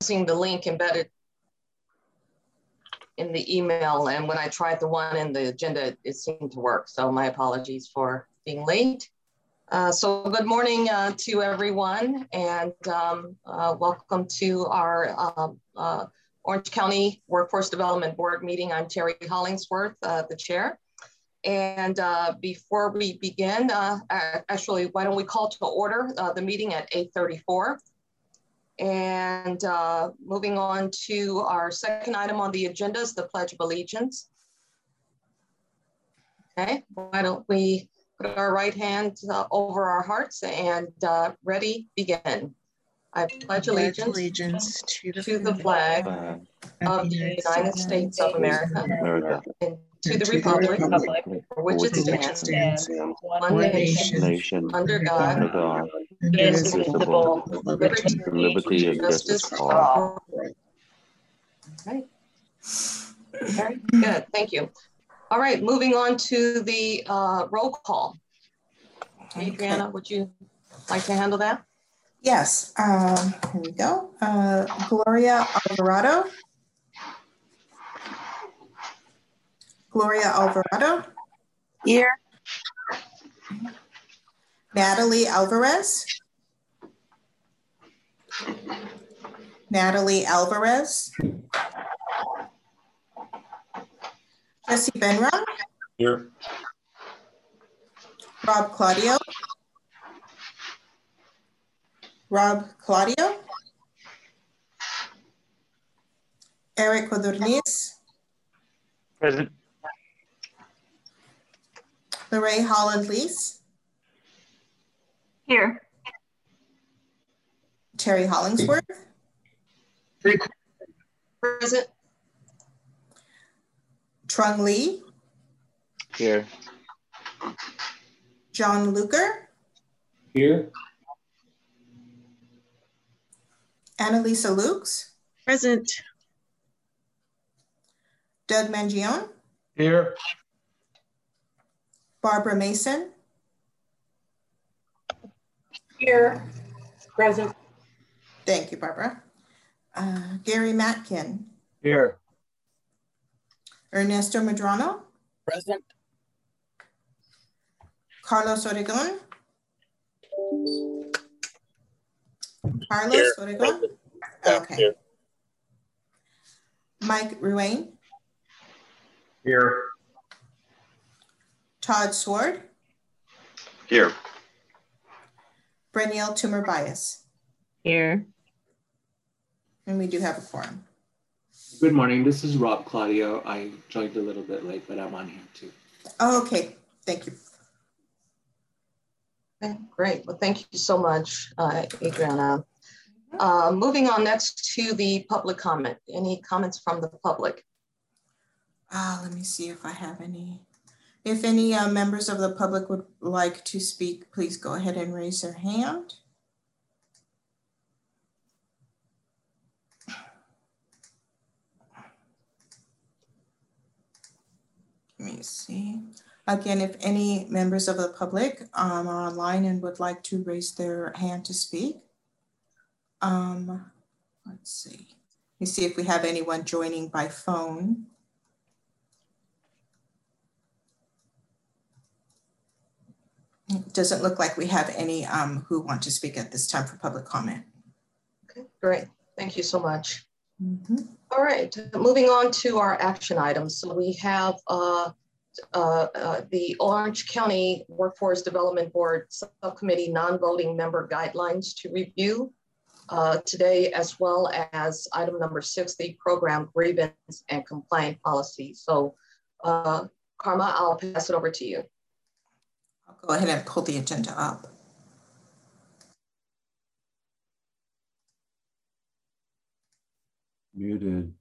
using the link embedded in the email, and when I tried the one in the agenda, it seemed to work. So my apologies for being late. So good morning to everyone, and welcome to our Orange County Workforce Development Board meeting. I'm Terry Hollingsworth, the chair. And before we begin, actually, why don't we call to order the meeting at 8:34. And moving on to our second item on the agenda is the Pledge of Allegiance. Okay, why don't we put our right hand over our hearts and ready, begin. I pledge allegiance to the flag of the United States of America and to the republic for which it stands, one nation, under God, indivisible, with liberty and justice for all. Right. Very good, thank you. All right, moving on to the roll call. Adriana, would you like to handle that? Yes, here we go. Gloria Alvarado. Gloria Alvarado. Here. Natalie Alvarez. Natalie Alvarez. Jesse Benram. Here. Rob Claudio. Rob Claudio. Eric Codorniz. Present. Lorraine Holland-Lease. Here. Terry Hollingsworth. Present. Trung Lee. Here. John Luker. Here. Annalisa Lukes. Present. Doug Mangione. Here. Barbara Mason. Here. Present. Thank you, Barbara. Gary Matkin. Here. Ernesto Medrano. Present. Carlos Oregon. Carlos Here. Oregon. Okay. Here. Mike Ruane. Here. Todd Sword. Here. Breniel Toomer Bias. Here. And we do have a quorum. Good morning. This is Rob Claudio. I joined a little bit late, but I'm on here too. Oh, okay. Thank you. Okay, great. Well, thank you so much, Adriana. Moving on next to the public comment. Any comments from the public? Let me see if I have any. If any members of the public would like to speak, please go ahead and raise their hand. Let me see. Again, if any members of the public are online and would like to raise their hand to speak. Let's see. Let me see if we have anyone joining by phone. It doesn't look like we have any who want to speak at this time for public comment. Okay, great. Thank you so much. All right, moving on to our action items. So we have the Orange County Workforce Development Board Subcommittee non-voting member guidelines to review today, as well as item number 6, the program grievance and compliance policy. So Karma, I'll pass it over to you. I'll go ahead and pull the agenda up. Muted.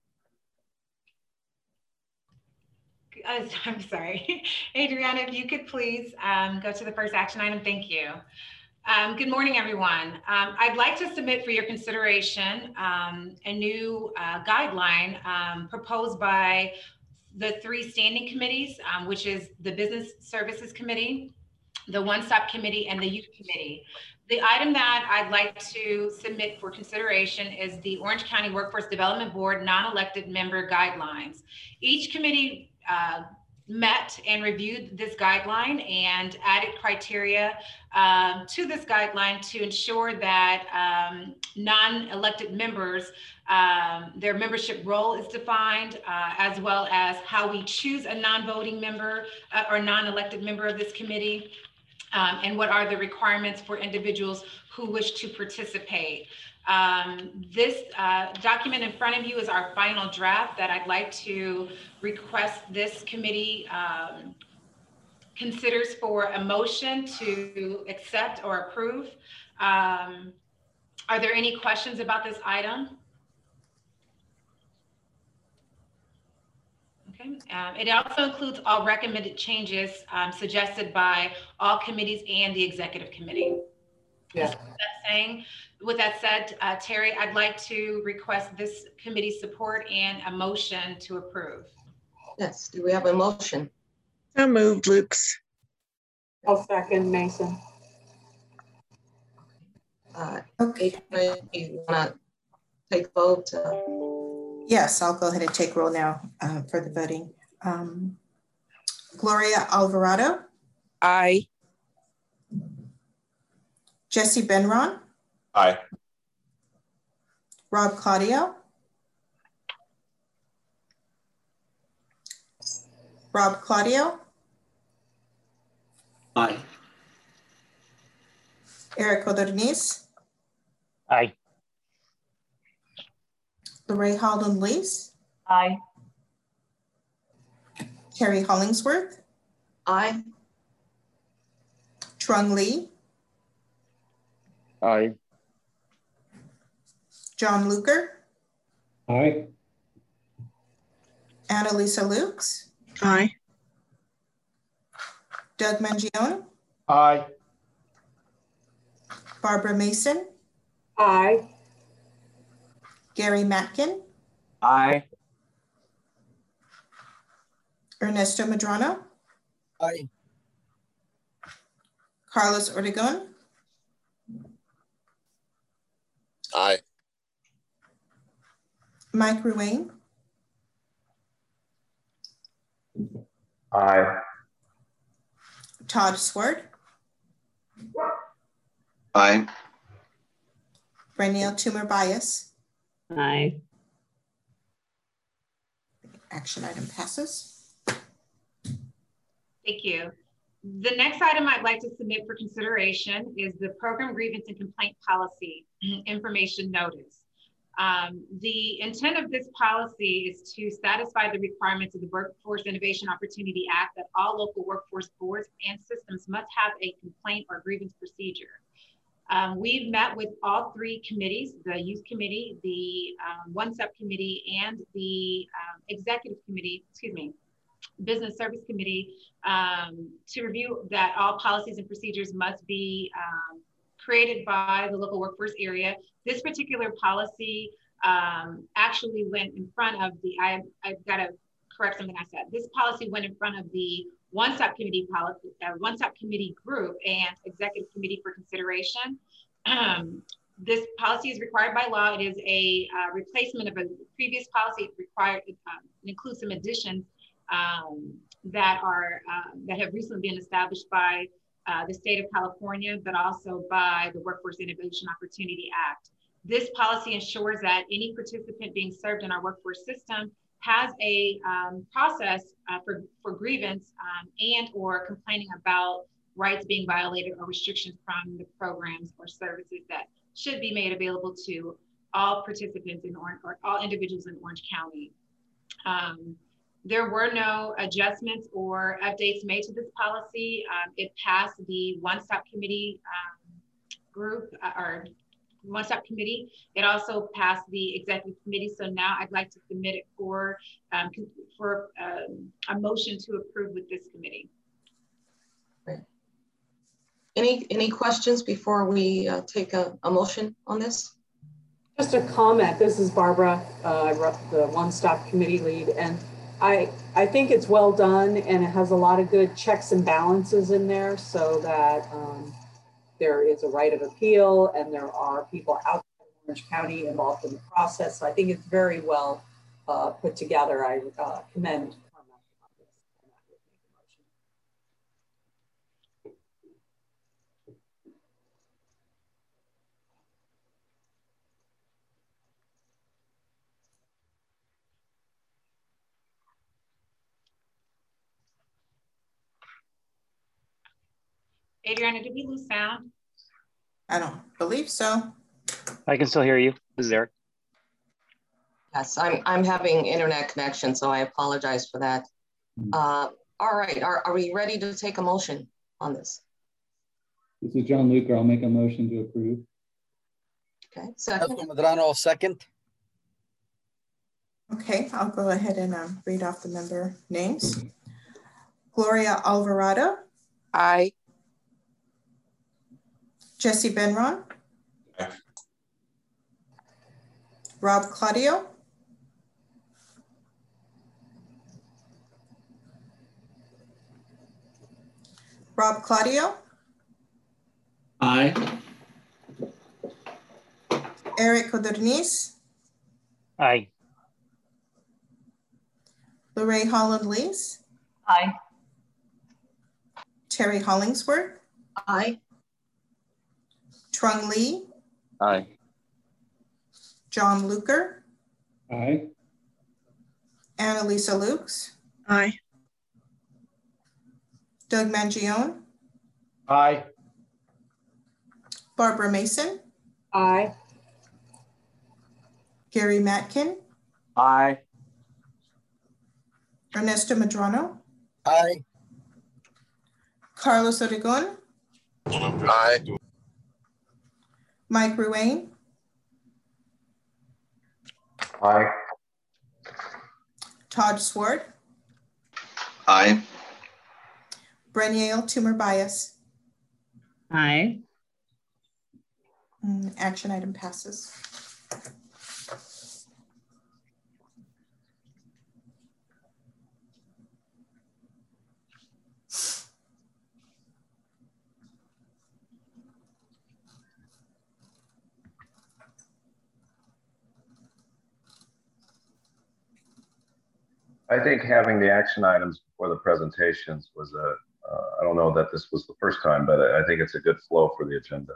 I'm sorry. Adriana, if you could please go to the first action item. Thank you. Good morning, everyone. I'd like to submit for your consideration a new guideline proposed by the 3 standing committees, which is the Business Services Committee, the One Stop Committee, and the Youth Committee. The item that I'd like to submit for consideration is the Orange County Workforce Development Board non-elected member guidelines. Each committee met and reviewed this guideline and added criteria to this guideline to ensure that non-elected members, their membership role is defined, as well as how we choose a non-voting member or non-elected member of this committee. And what are the requirements for individuals who wish to participate. This document in front of you is our final draft that I'd like to request this committee considers for a motion to accept or approve. Are there any questions about this item? Okay. It also includes all recommended changes suggested by all committees and the executive committee. Yeah. With that said, Terry, I'd like to request this committee's support and a motion to approve. Yes, do we have a motion? So moved, Lukes. I'll second Mason. Okay. You want to take vote? Yes, I'll go ahead and take roll now for the voting. Gloria Alvarado. Aye. Jesse Benron. Aye. Rob Claudio. Rob Claudio. Aye. Eric Codorniz. Aye. Lorraine Halden Lees. Aye. Terry Hollingsworth. Aye. Trung Lee. Aye. John Luker. Aye. Annalisa Lukes. Aye. Doug Mangione. Aye. Barbara Mason. Aye. Gary Matkin. Aye. Ernesto Medrano. Aye. Carlos Ortegon. Aye. Mike Ruane. Aye. Todd Swart. Aye. Reniel Toomer Bias. Aye. Action item passes. Thank you. The next item I'd like to submit for consideration is the Program Grievance and Complaint Policy Information Notice. The intent of this policy is to satisfy the requirements of the Workforce Innovation Opportunity Act that all local workforce boards and systems must have a complaint or grievance procedure. We've met with all three committees, the Youth Committee, the One Step Committee, and the Executive Committee, Business Service Committee, to review that all policies and procedures must be created by the local workforce area. This particular policy actually went in front of the, I've got to correct something I said. This policy went in front of the One Stop Committee policy, One Stop Committee group and Executive Committee for consideration. This policy is required by law. It is a replacement of a previous policy. It includes some additions that have recently been established by the state of California, but also by the Workforce Innovation Opportunity Act. This policy ensures that any participant being served in our workforce system has a process for grievance and or complaining about rights being violated or restrictions from the programs or services that should be made available to all participants in Orange, or all individuals in Orange County. There were no adjustments or updates made to this policy. It passed the One Stop Committee group, or One Stop Committee. It also passed the Executive Committee. So now I'd like to submit it for a motion to approve with this committee. Great. Any questions before we take a motion on this? Just a comment. This is Barbara, the One Stop Committee lead, and I think it's well done, and it has a lot of good checks and balances in there, so that there is a right of appeal and there are people outside of Orange County involved in the process. So I think it's very well put together. I commend Karma on this. Adriana, did we lose sound? I don't believe so. I can still hear you. This is Eric. Yes, I'm having internet connection, so I apologize for that. All right, are we ready to take a motion on this? This is John Luker. I'll make a motion to approve. Okay, second. Medrano, second. Okay, I'll go ahead and read off the member names. Gloria Alvarado. Aye. Jesse Benron. Rob Claudio. Rob Claudio. Aye. Eric Codorniz. Aye. Lorraine Holland Lees. Aye. Terry Hollingsworth. Aye. Trung Lee. Aye. John Luker. Aye. Annalisa Lukes. Aye. Doug Mangione. Aye. Barbara Mason. Aye. Gary Matkin. Aye. Ernesto Medrano. Aye. Carlos Oregon. Aye. Mike Ruane. Aye. Todd Swart. Aye. Breniel Tumor Bias. Aye. Action item passes. I think having the action items before the presentations was I don't know that this was the first time, but I think it's a good flow for the agenda.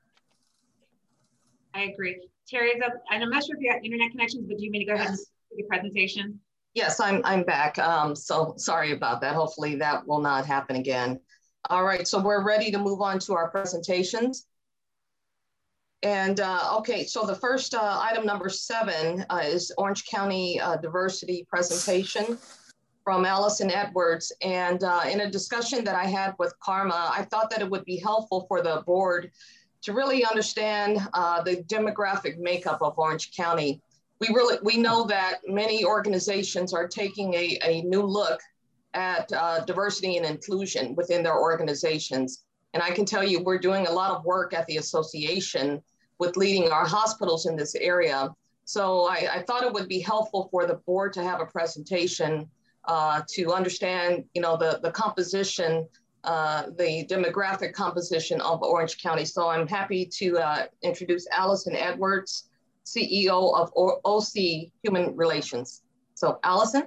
I agree. Terry, and I'm not sure if you got internet connections, but do you mean to go ahead and do the presentation? Yes, I'm back. So sorry about that. Hopefully that will not happen again. All right, so we're ready to move on to our presentations. And okay, so the first item number 7 is Orange County diversity presentation from Allison Edwards. And in a discussion that I had with Karma, I thought that it would be helpful for the board to really understand the demographic makeup of Orange County. We know that many organizations are taking a new look at diversity and inclusion within their organizations. And I can tell you, we're doing a lot of work at the association with leading our hospitals in this area. So I thought it would be helpful for the board to have a presentation to understand, the composition, the demographic composition of Orange County. So I'm happy to introduce Allison Edwards, CEO of OC Human Relations. So Allison.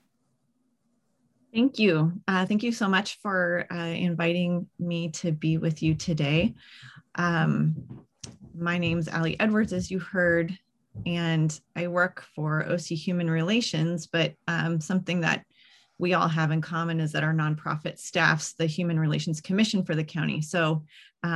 Thank you. Thank you so much for inviting me to be with you today. My name's Allie Edwards, as you heard, and I work for OC Human Relations, but something that we all have in common is that our nonprofit staffs the Human Relations Commission for the county. So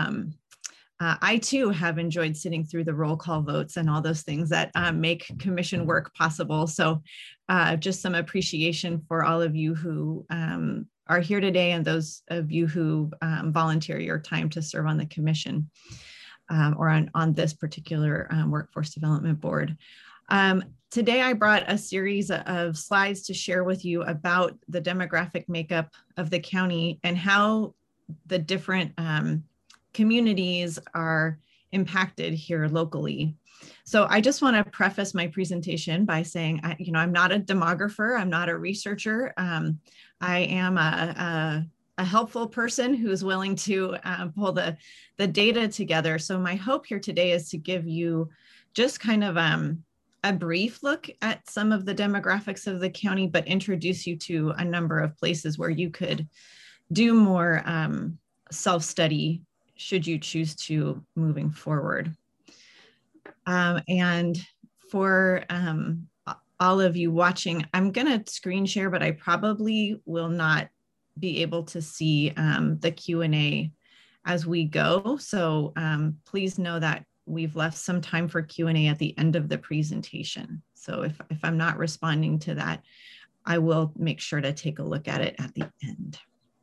I too have enjoyed sitting through the roll call votes and all those things that make commission work possible. So just some appreciation for all of you who are here today and those of you who volunteer your time to serve on the commission or on this particular workforce development board. Today I brought a series of slides to share with you about the demographic makeup of the county and how the different communities are impacted here locally. So I just want to preface my presentation by saying, I'm not a demographer, I'm not a researcher. I am a helpful person who's willing to pull the data together. So my hope here today is to give you just kind of a brief look at some of the demographics of the county, but introduce you to a number of places where you could do more self-study should you choose to moving forward. And for all of you watching, I'm gonna screen share, but I probably will not be able to see the Q&A as we go. So please know that we've left some time for Q&A at the end of the presentation. So if I'm not responding to that, I will make sure to take a look at it at the end.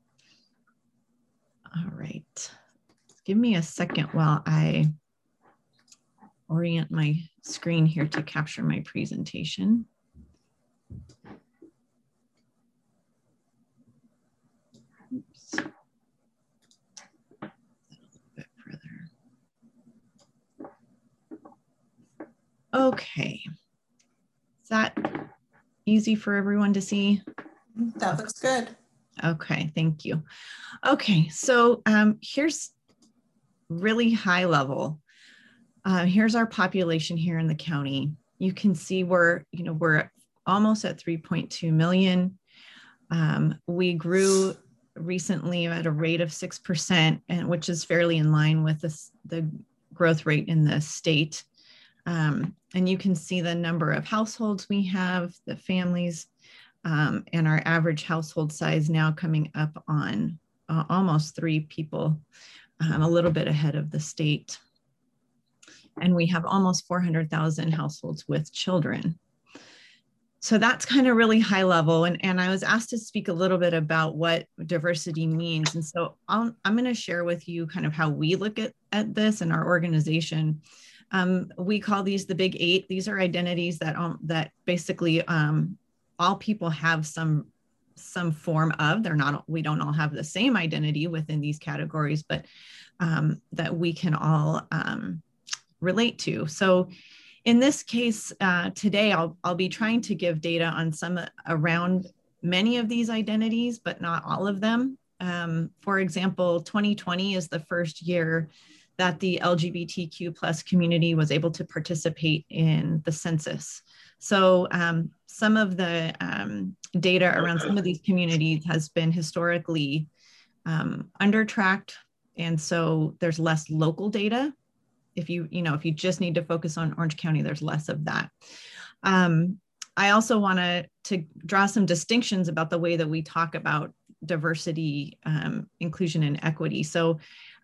All right, give me a second while I orient my screen here to capture my presentation. Oops. A bit further. Okay, is that easy for everyone to see? That looks good. Okay, thank you. Okay, so here's really high level. Here's our population here in the county. You can see we're almost at 3.2 million. We grew recently at a rate of 6%, and which is fairly in line with the growth rate in the state. And you can see the number of households we have, the families, and our average household size now coming up on almost 3 people, a little bit ahead of the state. And we have almost 400,000 households with children. So that's kind of really high level. And I was asked to speak a little bit about what diversity means. And so I'm going to share with you kind of how we look at this in our organization. We call these the Big 8. These are identities that basically all people have some form of. We don't all have the same identity within these categories, but that we can all relate to. So in this case, today, I'll be trying to give data on around many of these identities, but not all of them. For example, 2020 is the first year that the LGBTQ plus community was able to participate in the census. So some of the data around some of these communities has been historically under-tracked, and so there's less local data. If you just need to focus on Orange County, there's less of that. I also want to draw some distinctions about the way that we talk about diversity, inclusion, and equity. So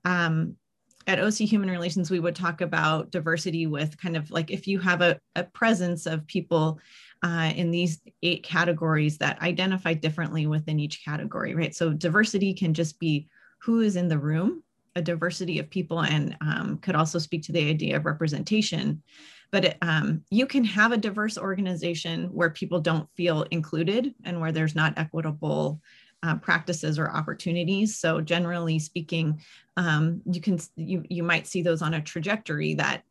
at OC Human Relations, we would talk about diversity with kind of like if you have a presence of people in these 8 categories that identify differently within each category, right? So diversity can just be who is in the room, a diversity of people, and could also speak to the idea of representation. But you can have a diverse organization where people don't feel included and where there's not equitable practices or opportunities. So generally speaking, you might see those on a trajectory that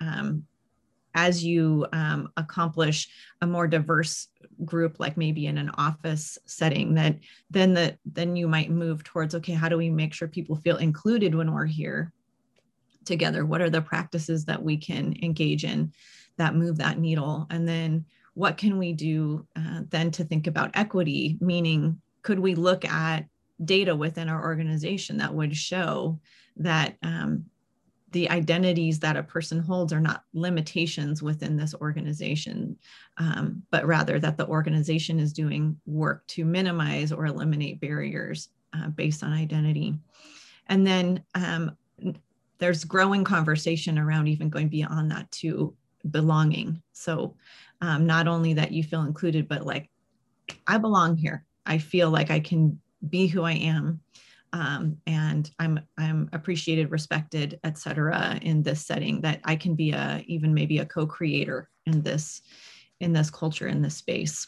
as you accomplish a more diverse group, like maybe in an office setting, that then you might move towards, okay, how do we make sure people feel included when we're here together? What are the practices that we can engage in that move that needle? And then what can we do then to think about equity? Meaning, could we look at data within our organization that would show that the identities that a person holds are not limitations within this organization, but rather that the organization is doing work to minimize or eliminate barriers based on identity. And then there's growing conversation around even going beyond that to belonging. So not only that you feel included, but like, I belong here. I feel like I can be who I am. And I'm appreciated, respected, et cetera, in this setting, that I can be even maybe a co-creator in this culture, in this space.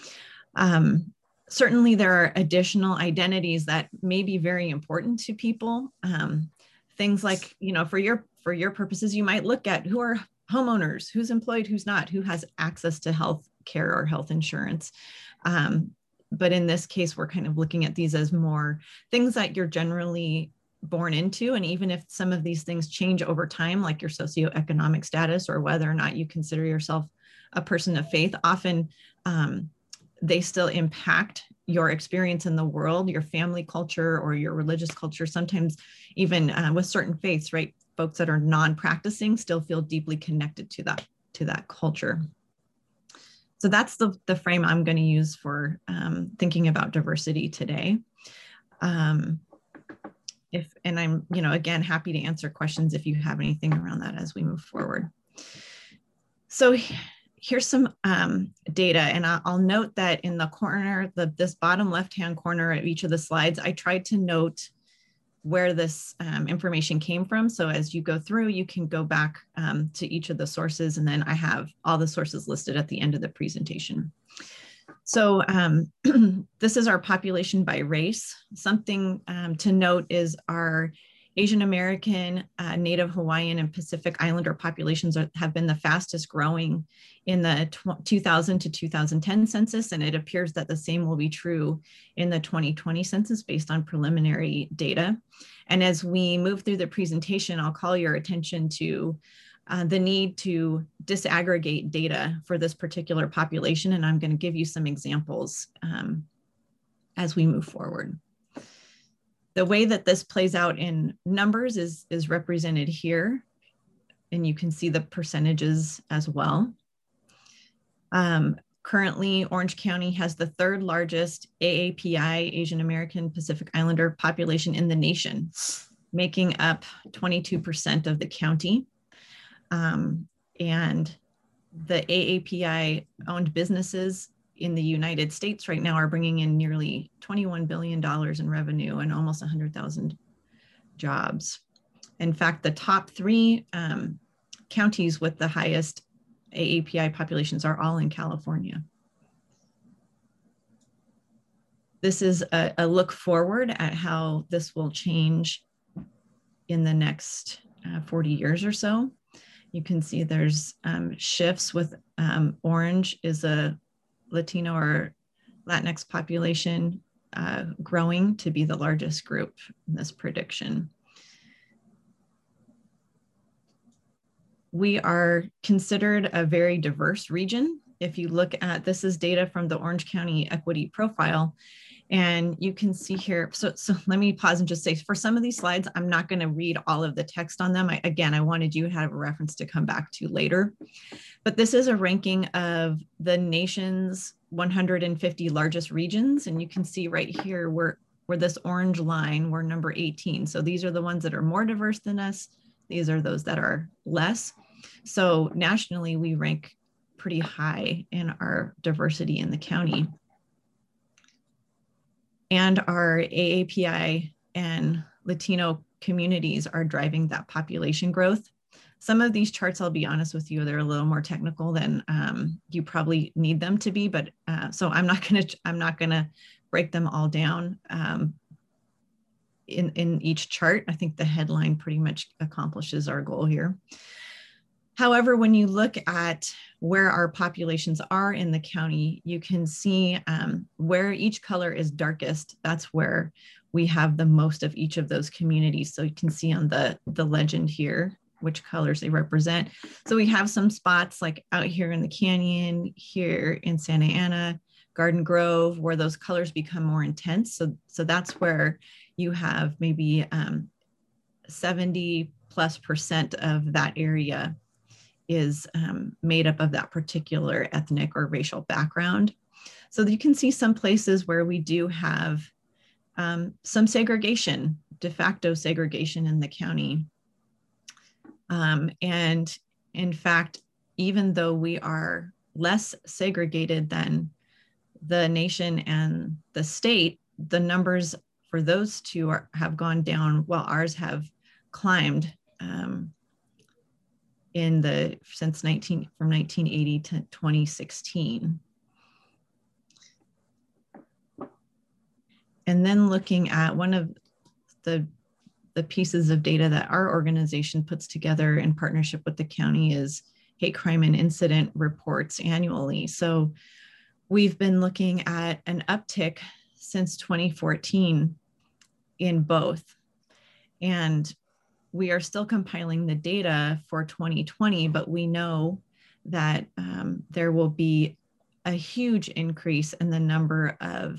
Certainly there are additional identities that may be very important to people. Things like, for your purposes, you might look at who are homeowners, who's employed, who's not, who has access to health care or health insurance. but in this case, we're kind of looking at these as more things that you're generally born into. And even if some of these things change over time, like your socioeconomic status or whether or not you consider yourself a person of faith, often they still impact your experience in the world, your family culture or your religious culture. Sometimes even with certain faiths, right? Folks that are non-practicing still feel deeply connected to that culture. So that's the frame I'm going to use for thinking about diversity today. And I'm, again, happy to answer questions if you have anything around that as we move forward. So here's some data, and I'll note that in the corner, this bottom left-hand corner of each of the slides, I tried to note where this information came from. So as you go through, you can go back to each of the sources, and then I have all the sources listed at the end of the presentation. So this is our population by race. Something to note is our Asian American, Native Hawaiian, and Pacific Islander populations have been the fastest growing in the 2000 to 2010 census, and it appears that the same will be true in the 2020 census based on preliminary data. And as we move through the presentation, I'll call your attention to the need to disaggregate data for this particular population, and I'm going to give you some examples as we move forward. The way that this plays out in numbers is represented here, and you can see the percentages as well. Currently, Orange County has the third largest AAPI, Asian American Pacific Islander population in the nation, making up 22% of the county. And the AAPI owned businesses in the United States right now are bringing in nearly $21 billion in revenue and almost 100,000 jobs. In fact, the top three counties with the highest AAPI populations are all in California. This is a look forward at how this will change in the next 40 years or so. You can see there's shifts with orange is a Latino or Latinx population growing to be the largest group in this prediction. We are considered a very diverse region. If you look at, this is data from the Orange County Equity Profile, and you can see here, so let me pause and just say, for some of these slides, I'm not going to read all of the text on them. I wanted you to have a reference to come back to later. But this is a ranking of the nation's 150 largest regions. And you can see right here where this orange line, we're number 18. So these are the ones that are more diverse than us. These are those that are less. So nationally, we rank pretty high in our diversity in the county. And our AAPI and Latino communities are driving that population growth. Some of these charts, I'll be honest with you, they're a little more technical than you probably need them to be, but so I'm not gonna break them all down in each chart. I think the headline pretty much accomplishes our goal here. However, when you look at where our populations are in the county, you can see where each color is darkest. That's where we have the most of each of those communities. So you can see on the legend here, which colors they represent. So we have some spots like out here in the canyon, here in Santa Ana, Garden Grove, where those colors become more intense. So that's where you have maybe 70+% of that area is made up of that particular ethnic or racial background. So you can see some places where we do have some segregation, de facto segregation in the county. And in fact, even though we are less segregated than the nation and the state, the numbers for those two have gone down while ours have climbed from 1980 to 2016. And then looking at one of the pieces of data that our organization puts together in partnership with the county is hate crime and incident reports annually. So we've been looking at an uptick since 2014 in both. And we are still compiling the data for 2020, but we know that there will be a huge increase in the number of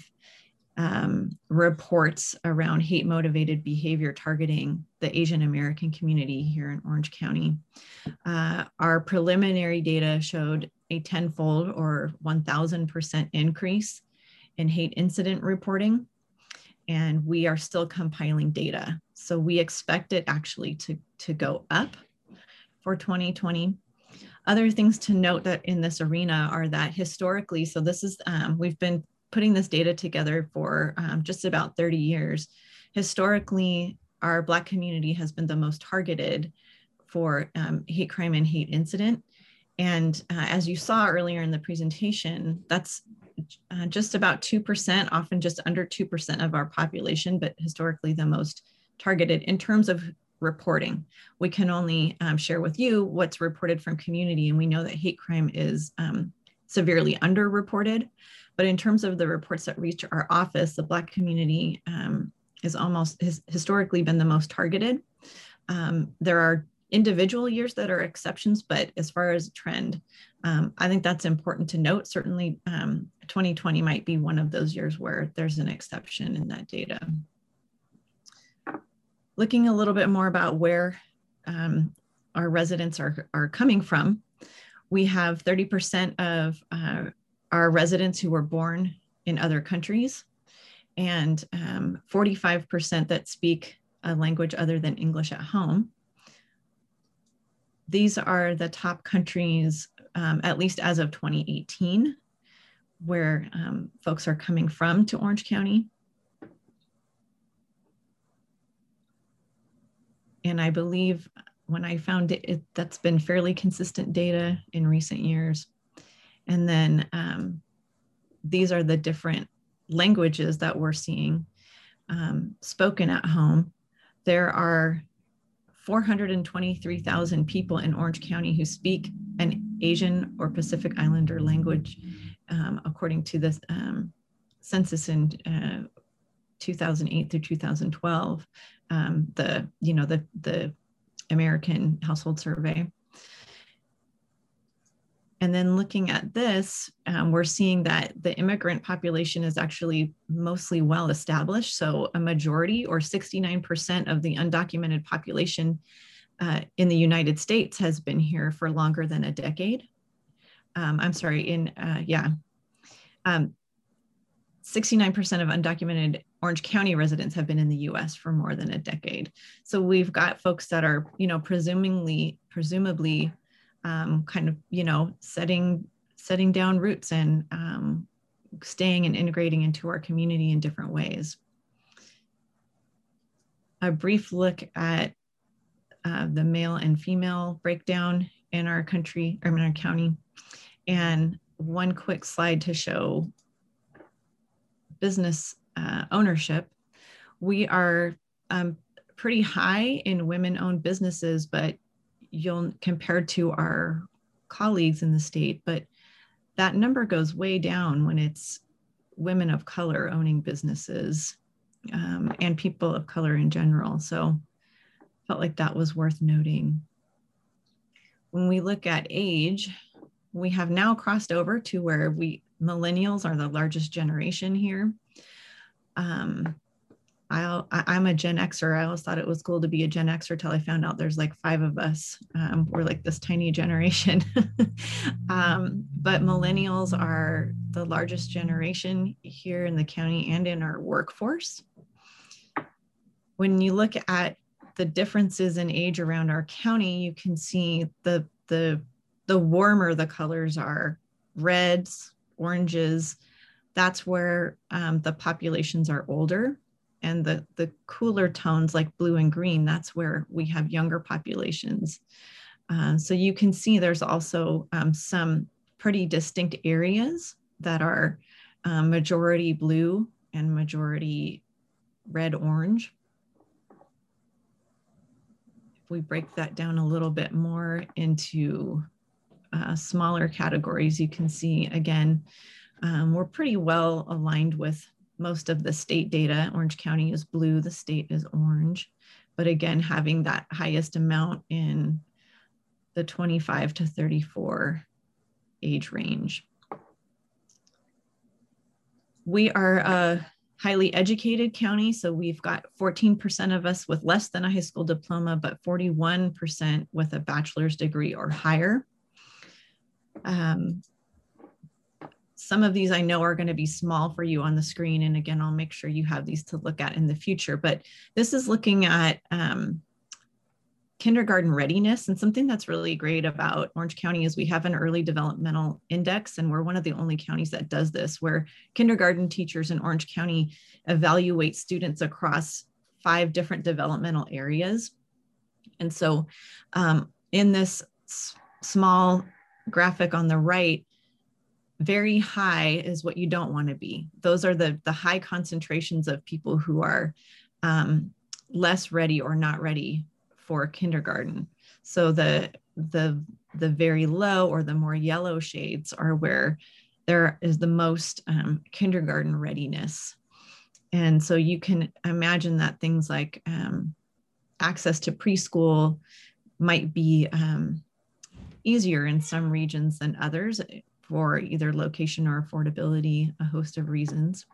reports around hate-motivated behavior targeting the Asian American community here in Orange County. Our preliminary data showed a 10-fold or 1,000% increase in hate incident reporting, and we are still compiling data. So we expect it actually to go up for 2020. Other things to note that in this arena are that historically, so this is, we've been putting this data together for just about 30 years. Historically, our Black community has been the most targeted for hate crime and hate incident. And as you saw earlier in the presentation, that's just about 2%, often just under 2% of our population, but historically the most targeted in terms of reporting. We can only share with you what's reported from community, and we know that hate crime is severely underreported. But in terms of the reports that reach our office, the Black community has historically been the most targeted. There are individual years that are exceptions, but as far as a trend, I think that's important to note. Certainly 2020 might be one of those years where there's an exception in that data. Looking a little bit more about where our residents are coming from, we have 30% of our residents who were born in other countries, and 45% that speak a language other than English at home. These are the top countries, at least as of 2018, where folks are coming from to Orange County. And I believe when I found it, that's been fairly consistent data in recent years. And then these are the different languages that we're seeing spoken at home. There are 423,000 people in Orange County who speak an Asian or Pacific Islander language, according to the census in 2008 through 2012, the American Household Survey. And then looking at this, we're seeing that the immigrant population is actually mostly well established. So a majority, or 69% of the undocumented population in the United States has been here for longer than a decade. 69% of undocumented Orange County residents have been in the US for more than a decade. So we've got folks that are, presumably kind of, setting down roots and staying and integrating into our community in different ways. A brief look at the male and female breakdown in our country, or in our county. And one quick slide to show business ownership. We are pretty high in women-owned businesses, but compared to our colleagues in the state, but that number goes way down when it's women of color owning businesses and people of color in general. So felt like that was worth noting. When we look at age, we have now crossed over to where millennials are the largest generation here. I'm a Gen Xer. I always thought it was cool to be a Gen Xer till I found out there's like 5 of us. We're like this tiny generation. But millennials are the largest generation here in the county and in our workforce. When you look at the differences in age around our county, you can see the warmer the colors are, reds, oranges, that's where the populations are older. And the cooler tones like blue and green, that's where we have younger populations. So you can see there's also some pretty distinct areas that are majority blue and majority red-orange. If we break that down a little bit more into smaller categories, you can see again, We're pretty well aligned with most of the state data. Orange County is blue, the state is orange. But again, having that highest amount in the 25 to 34 age range. We are a highly educated county, so we've got 14% of us with less than a high school diploma, but 41% with a bachelor's degree or higher. Some of these I know are going to be small for you on the screen. And again, I'll make sure you have these to look at in the future. But this is looking at kindergarten readiness. And something that's really great about Orange County is we have an early developmental index. And we're one of the only counties that does this, where kindergarten teachers in Orange County evaluate students across 5 different developmental areas. And so in this small graphic on the right, very high is what you don't want to be. Those are the high concentrations of people who are less ready or not ready for kindergarten. So the very low or the more yellow shades are where there is the most kindergarten readiness. And so you can imagine that things like access to preschool might be easier in some regions than others, for either location or affordability, a host of reasons.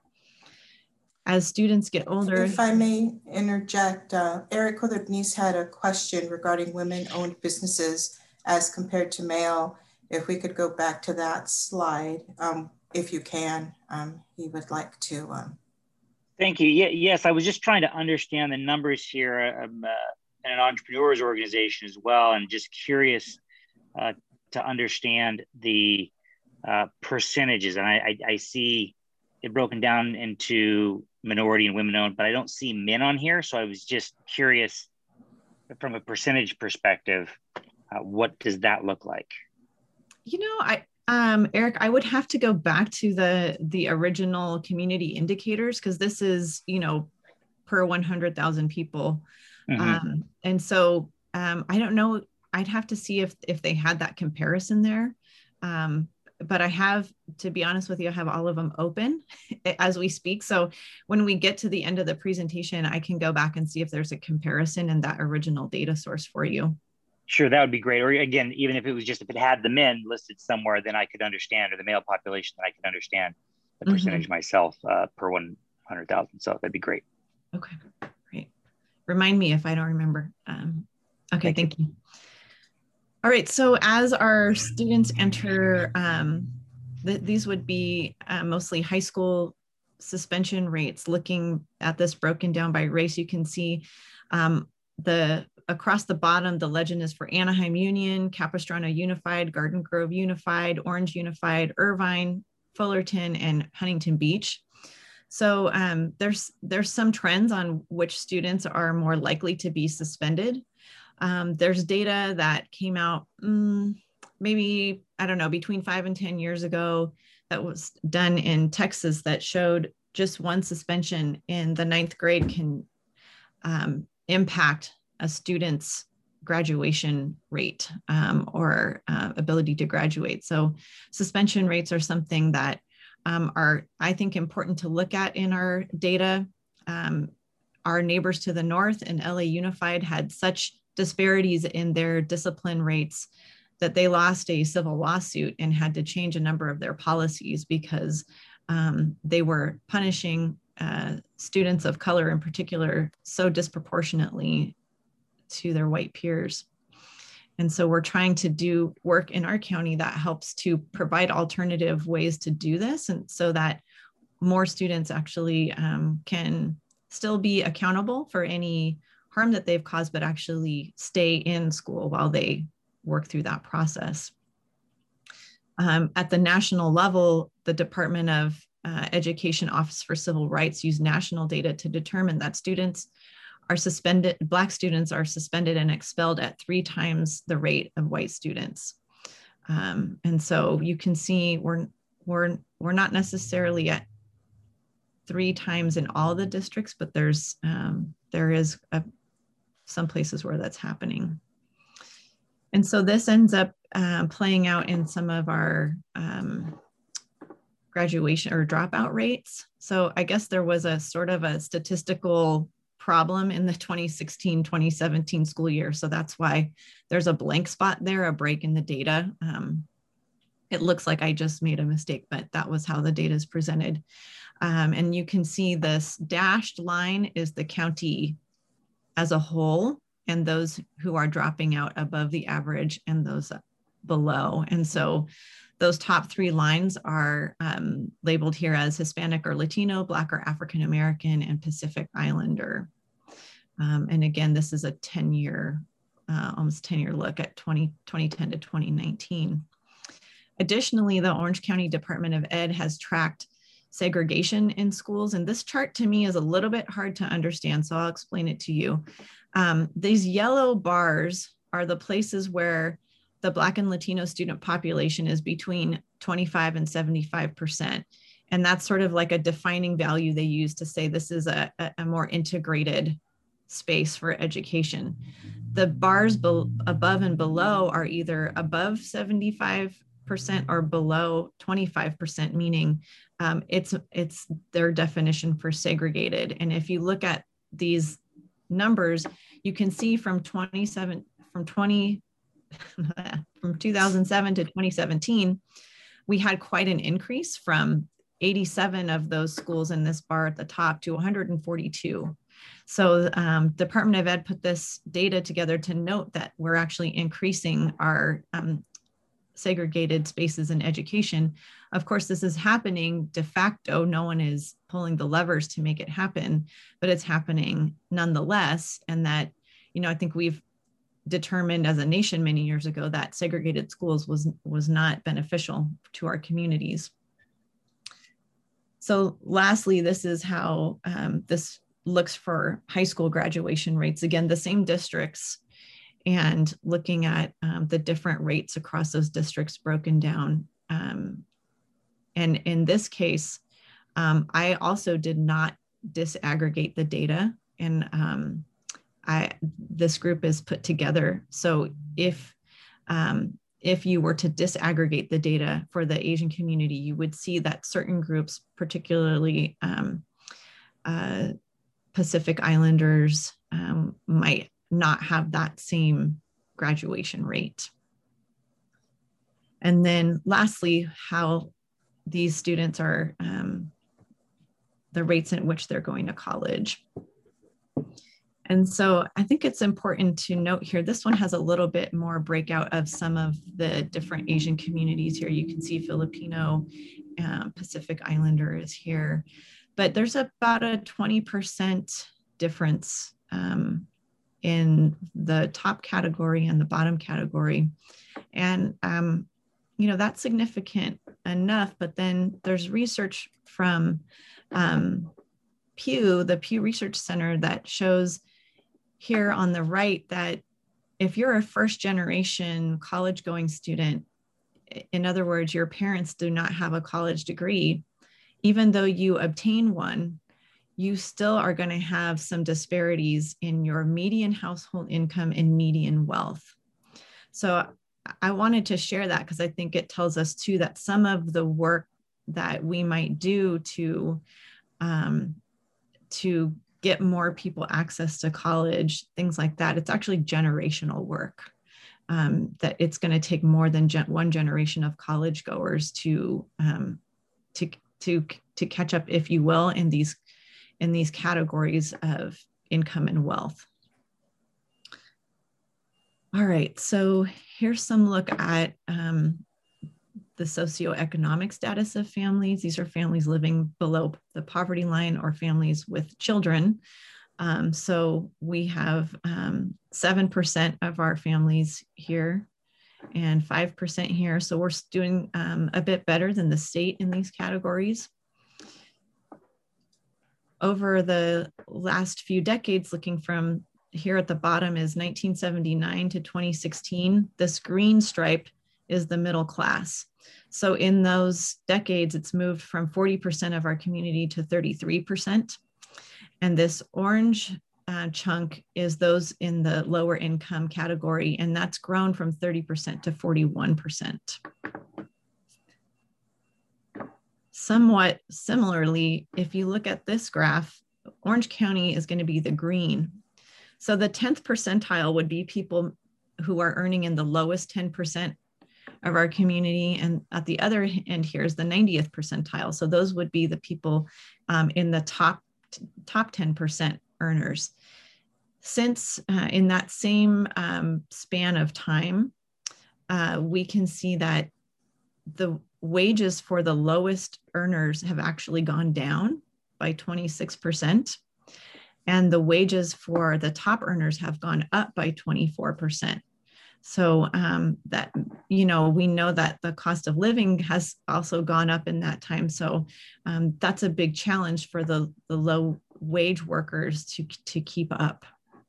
As students get older. If I may interject, Eric Codorniz had a question regarding women-owned businesses as compared to male. If we could go back to that slide, if you can, he would like to. Thank you. Yes, I was just trying to understand the numbers here. I'm an entrepreneurs organization as well, and just curious to understand the percentages. And I see it broken down into minority and women owned, but I don't see men on here. So I was just curious from a percentage perspective, what does that look like? You know, Eric, I would have to go back to the original community indicators, because this is, you know, per 100,000 people. Mm-hmm. And so I don't know, I'd have to see if they had that comparison there. But I have, to be honest with you, I have all of them open as we speak. So when we get to the end of the presentation, I can go back and see if there's a comparison in that original data source for you. Sure, that would be great. Or again, even if it was just, if it had the men listed somewhere, then I could understand, or the male population, then I could understand the percentage myself per 100,000. So that'd be great. Okay, great. Remind me if I don't remember. Okay, thank you. All right, so as our students enter, these would be mostly high school suspension rates. Looking at this broken down by race, you can see across the bottom, the legend is for Anaheim Union, Capistrano Unified, Garden Grove Unified, Orange Unified, Irvine, Fullerton, and Huntington Beach. So there's some trends on which students are more likely to be suspended. There's data that came out maybe, I don't know, between 5 and 10 years ago that was done in Texas that showed just one suspension in the 9th grade can impact a student's graduation rate or ability to graduate. So suspension rates are something that are, I think, important to look at in our data. Our neighbors to the north in LA Unified had such disparities in their discipline rates that they lost a civil lawsuit and had to change a number of their policies because they were punishing students of color in particular so disproportionately to their white peers. And so we're trying to do work in our county that helps to provide alternative ways to do this, and so that more students actually can still be accountable for any harm that they've caused, but actually stay in school while they work through that process. At the national level, the Department of Education Office for Civil Rights used national data to determine that students are suspended, Black students are suspended and expelled at 3 times the rate of white students. And so you can see we're not necessarily at 3 times in all the districts, but there is some places where that's happening. And so this ends up playing out in some of our graduation or dropout rates. So I guess there was a sort of a statistical problem in the 2016-2017 school year. So that's why there's a blank spot there, a break in the data. It looks like I just made a mistake, but that was how the data is presented. And you can see this dashed line is the county as a whole, and those who are dropping out above the average and those below. And so those top three lines are labeled here as Hispanic or Latino, Black or African American, and Pacific Islander. And again, this is a 10-year, almost 10-year look at 2010 to 2019. Additionally, the Orange County Department of Ed has tracked segregation in schools. And this chart to me is a little bit hard to understand, so I'll explain it to you. These yellow bars are the places where the Black and Latino student population is between 25 and 75%. And that's sort of like a defining value they use to say this is a more integrated space for education. The bars above and below are either above 75% or below 25%, meaning it's their definition for segregated. And if you look at these numbers, you can see from 2007 to 2017, we had quite an increase from 87 of those schools in this bar at the top to 142. So Department of Ed put this data together to note that we're actually increasing our segregated spaces in education. Of course, this is happening de facto. No one is pulling the levers to make it happen, but it's happening nonetheless. And that, I think we've determined as a nation many years ago that segregated schools was not beneficial to our communities. So lastly, this is how this looks for high school graduation rates. Again, the same districts, and looking at the different rates across those districts broken down. And in this case, I also did not disaggregate the data, and this group is put together. So if you were to disaggregate the data for the Asian community, you would see that certain groups, particularly Pacific Islanders, might not have that same graduation rate. And then lastly, how these students are, the rates at which they're going to college. And so I think it's important to note here, this one has a little bit more breakout of some of the different Asian communities here. You can see Filipino, Pacific Islander is here, but there's about a 20% difference in the top category and the bottom category. And, that's significant enough, but then there's research from Pew, the Pew Research Center, that shows here on the right that if you're a first generation college going student, in other words, your parents do not have a college degree, even though you obtain one, you still are going to have some disparities in your median household income and median wealth. So I wanted to share that because I think it tells us too that some of the work that we might do to get more people access to college, things like that, it's actually generational work. That it's going to take more than one generation of college goers to catch up, if you will, in these categories of income and wealth. All right, so here's some look at the socioeconomic status of families. These are families living below the poverty line or families with children. So we have 7% of our families here and 5% here. So we're doing a bit better than the state in these categories. Over the last few decades, looking from here at the bottom is 1979 to 2016. This green stripe is the middle class. So in those decades, it's moved from 40% of our community to 33%. And this orange chunk is those in the lower income category, and that's grown from 30% to 41%. somewhat similarly, if you look at this graph, Orange County is going to be the green. So the 10th percentile would be people who are earning in the lowest 10% of our community. And at the other end here is the 90th percentile. So those would be the people in the top 10% earners. Since in that same span of time, we can see that the wages for the lowest earners have actually gone down by 26%. And the wages for the top earners have gone up by 24%. So that, you know, we know that the cost of living has also gone up in that time. So that's a big challenge for the low wage workers to keep up.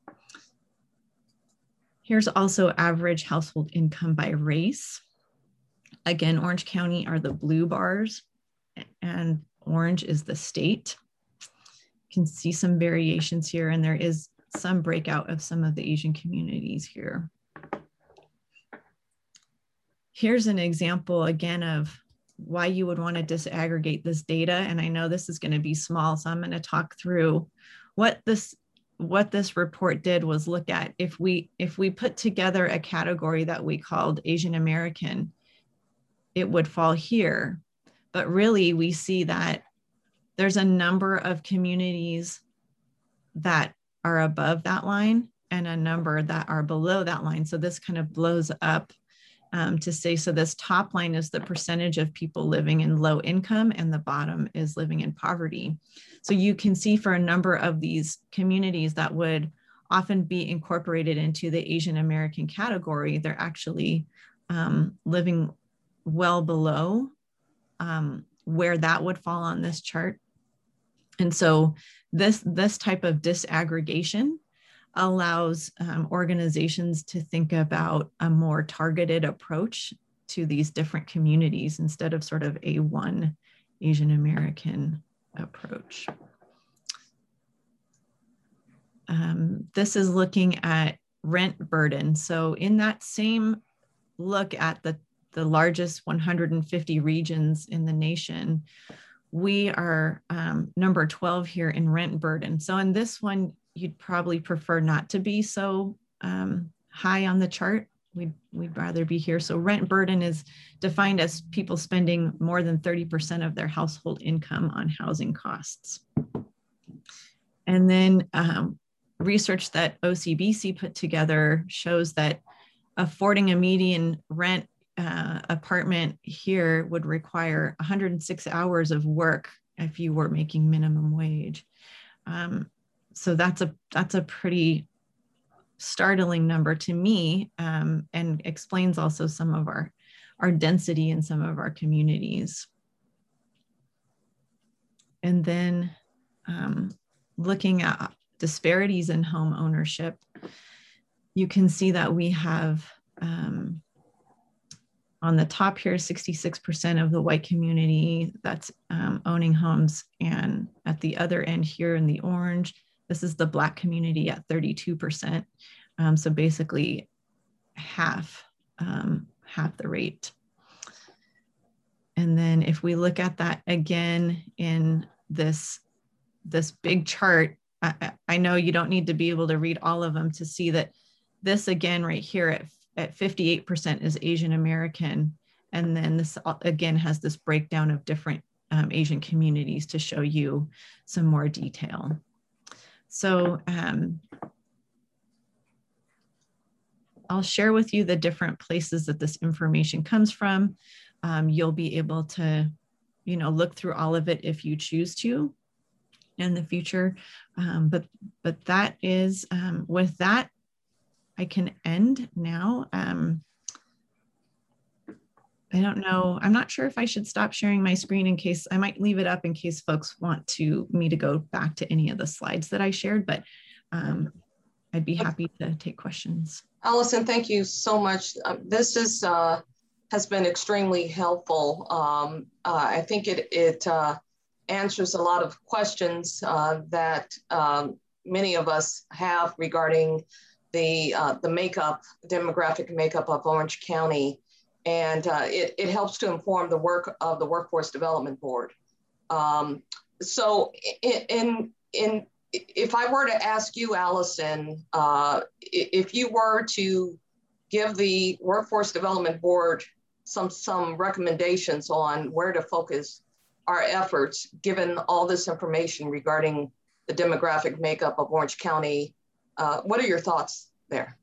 Here's also average household income by race. Again, Orange County are the blue bars and orange is the state. You can see some variations here, and there is some breakout of some of the Asian communities here. Here's an example again of why you would want to disaggregate this data. And I know this is going to be small, so I'm going to talk through what this report did was look at if we put together a category that we called Asian American, it would fall here. But really we see that there's a number of communities that are above that line and a number that are below that line. So this kind of blows up to say, so this top line is the percentage of people living in low income and the bottom is living in poverty. So you can see for a number of these communities that would often be incorporated into the Asian American category, they're actually living well below where that would fall on this chart. And so this type of disaggregation allows organizations to think about a more targeted approach to these different communities instead of sort of a one Asian American approach. This is looking at rent burden. So in that same look at the largest 150 regions in the nation, we are number 12 here in rent burden. So in this one, you'd probably prefer not to be so high on the chart. We'd rather be here. So rent burden is defined as people spending more than 30% of their household income on housing costs. And then research that OCBC put together shows that affording a median rent apartment here would require 106 hours of work if you were making minimum wage. So that's a pretty startling number to me, and explains also some of our density in some of our communities. And then looking at disparities in home ownership, you can see that we have on the top here, 66% of the white community that's owning homes. And at the other end here in the orange, this is the Black community at 32%. So basically half the rate. And then if we look at that again in this big chart, I know you don't need to be able to read all of them to see that this again right here at 58% is Asian American. And then this again has this breakdown of different Asian communities to show you some more detail. So I'll share with you the different places that this information comes from. You'll be able to, look through all of it if you choose to in the future. But that is, with that, I can end now. I don't know. I'm not sure if I should stop sharing my screen in case, I might leave it up in case folks want me to go back to any of the slides that I shared, but I'd be happy to take questions. Allison, thank you so much. This has been extremely helpful. I think it answers a lot of questions that many of us have regarding the demographic makeup of Orange County. And it helps to inform the work of the Workforce Development Board. So if I were to ask you, Allison, if you were to give the Workforce Development Board some recommendations on where to focus our efforts, given all this information regarding the demographic makeup of Orange County, what are your thoughts there?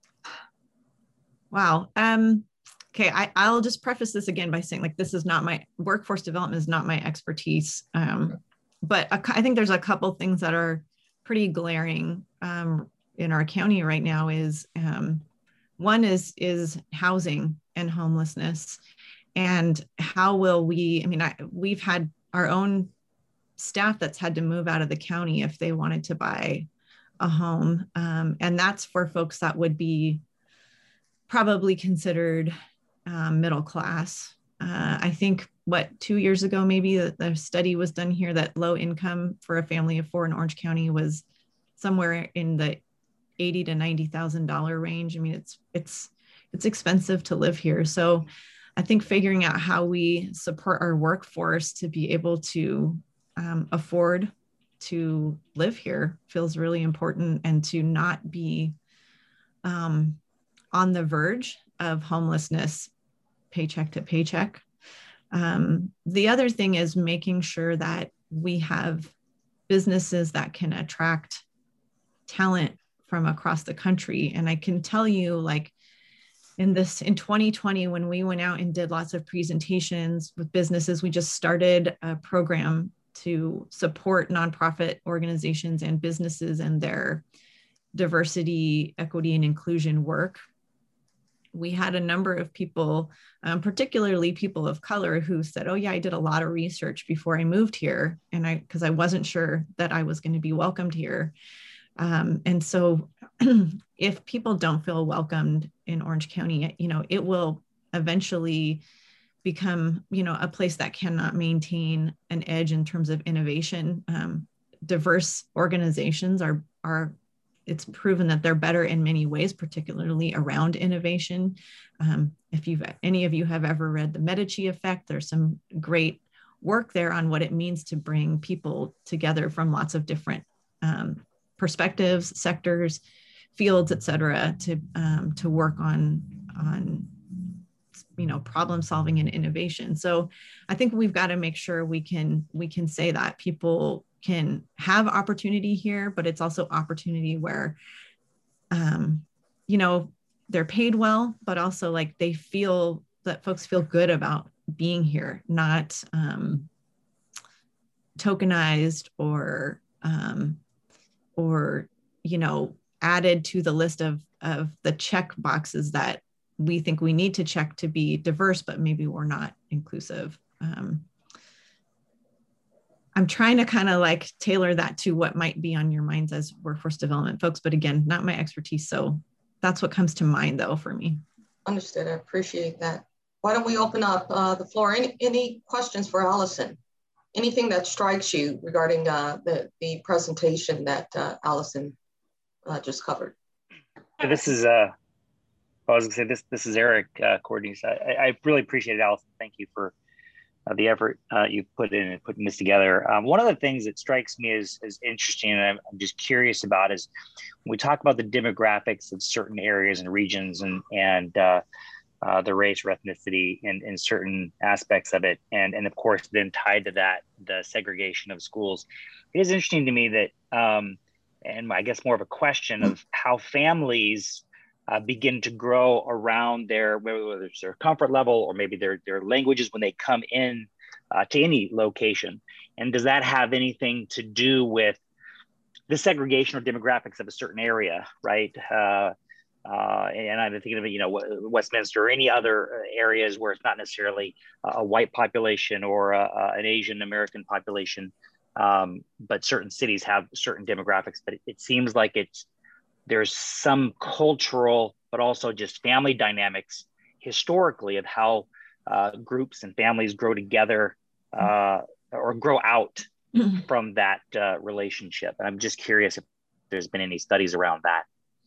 Wow. Okay, I'll just preface this again by saying, like, this is not my workforce development is not my expertise. But I think there's a couple things that are pretty glaring in our county right now. Is one is housing and homelessness, and how will we? I mean, we've had our own staff that's had to move out of the county if they wanted to buy a home, and that's for folks that would be probably considered middle class. I think 2 years ago, maybe the study was done here that low income for a family of 4 in Orange County was somewhere in the $80,000 to $90,000 range. I mean, it's expensive to live here. So I think figuring out how we support our workforce to be able to afford to live here feels really important, and to not be on the verge of homelessness, paycheck to paycheck. The other thing is making sure that we have businesses that can attract talent from across the country. And I can tell you, like, in 2020, when we went out and did lots of presentations with businesses, we just started a program to support nonprofit organizations and businesses and their diversity, equity, and inclusion work. We had a number of people, particularly people of color, who said, oh yeah, I did a lot of research before I moved here, and because I wasn't sure that I was going to be welcomed here. And so if people don't feel welcomed in Orange County, it will eventually become, a place that cannot maintain an edge in terms of innovation. Diverse organizations are it's proven that they're better in many ways, particularly around innovation. If any of you have ever read The Medici Effect, there's some great work there on what it means to bring people together from lots of different perspectives, sectors, fields, et cetera, to work on problem solving and innovation. So I think we've got to make sure we can say that people can have opportunity here, but it's also opportunity where, they're paid well, but also like they feel that folks feel good about being here, not tokenized or added to the list of the check boxes that we think we need to check to be diverse, but maybe we're not inclusive. I'm trying to kind of like tailor that to what might be on your minds as workforce development folks, but again, not my expertise. So that's what comes to mind though for me. Understood, I appreciate that. Why don't we open up the floor? Any questions for Allison? Anything that strikes you regarding the presentation that Allison just covered? This is, I was gonna say this is Eric Courtney's. I really appreciate it, Allison. Thank you for the effort you put in putting this together. One of the things that strikes me as interesting, and I'm just curious about, is when we talk about the demographics of certain areas and regions and the race or ethnicity in certain aspects of it, and of course then tied to that, the segregation of schools. It is interesting to me that, and I guess more of a question of how families begin to grow around whether it's their comfort level or maybe their languages when they come in to any location. And does that have anything to do with the segregation or demographics of a certain area, right? And I'm thinking of Westminster or any other areas where it's not necessarily a white population or an Asian American population, but certain cities have certain demographics. But it seems like there's some cultural, but also just family dynamics historically of how groups and families grow together or grow out from that relationship. And I'm just curious if there's been any studies around that.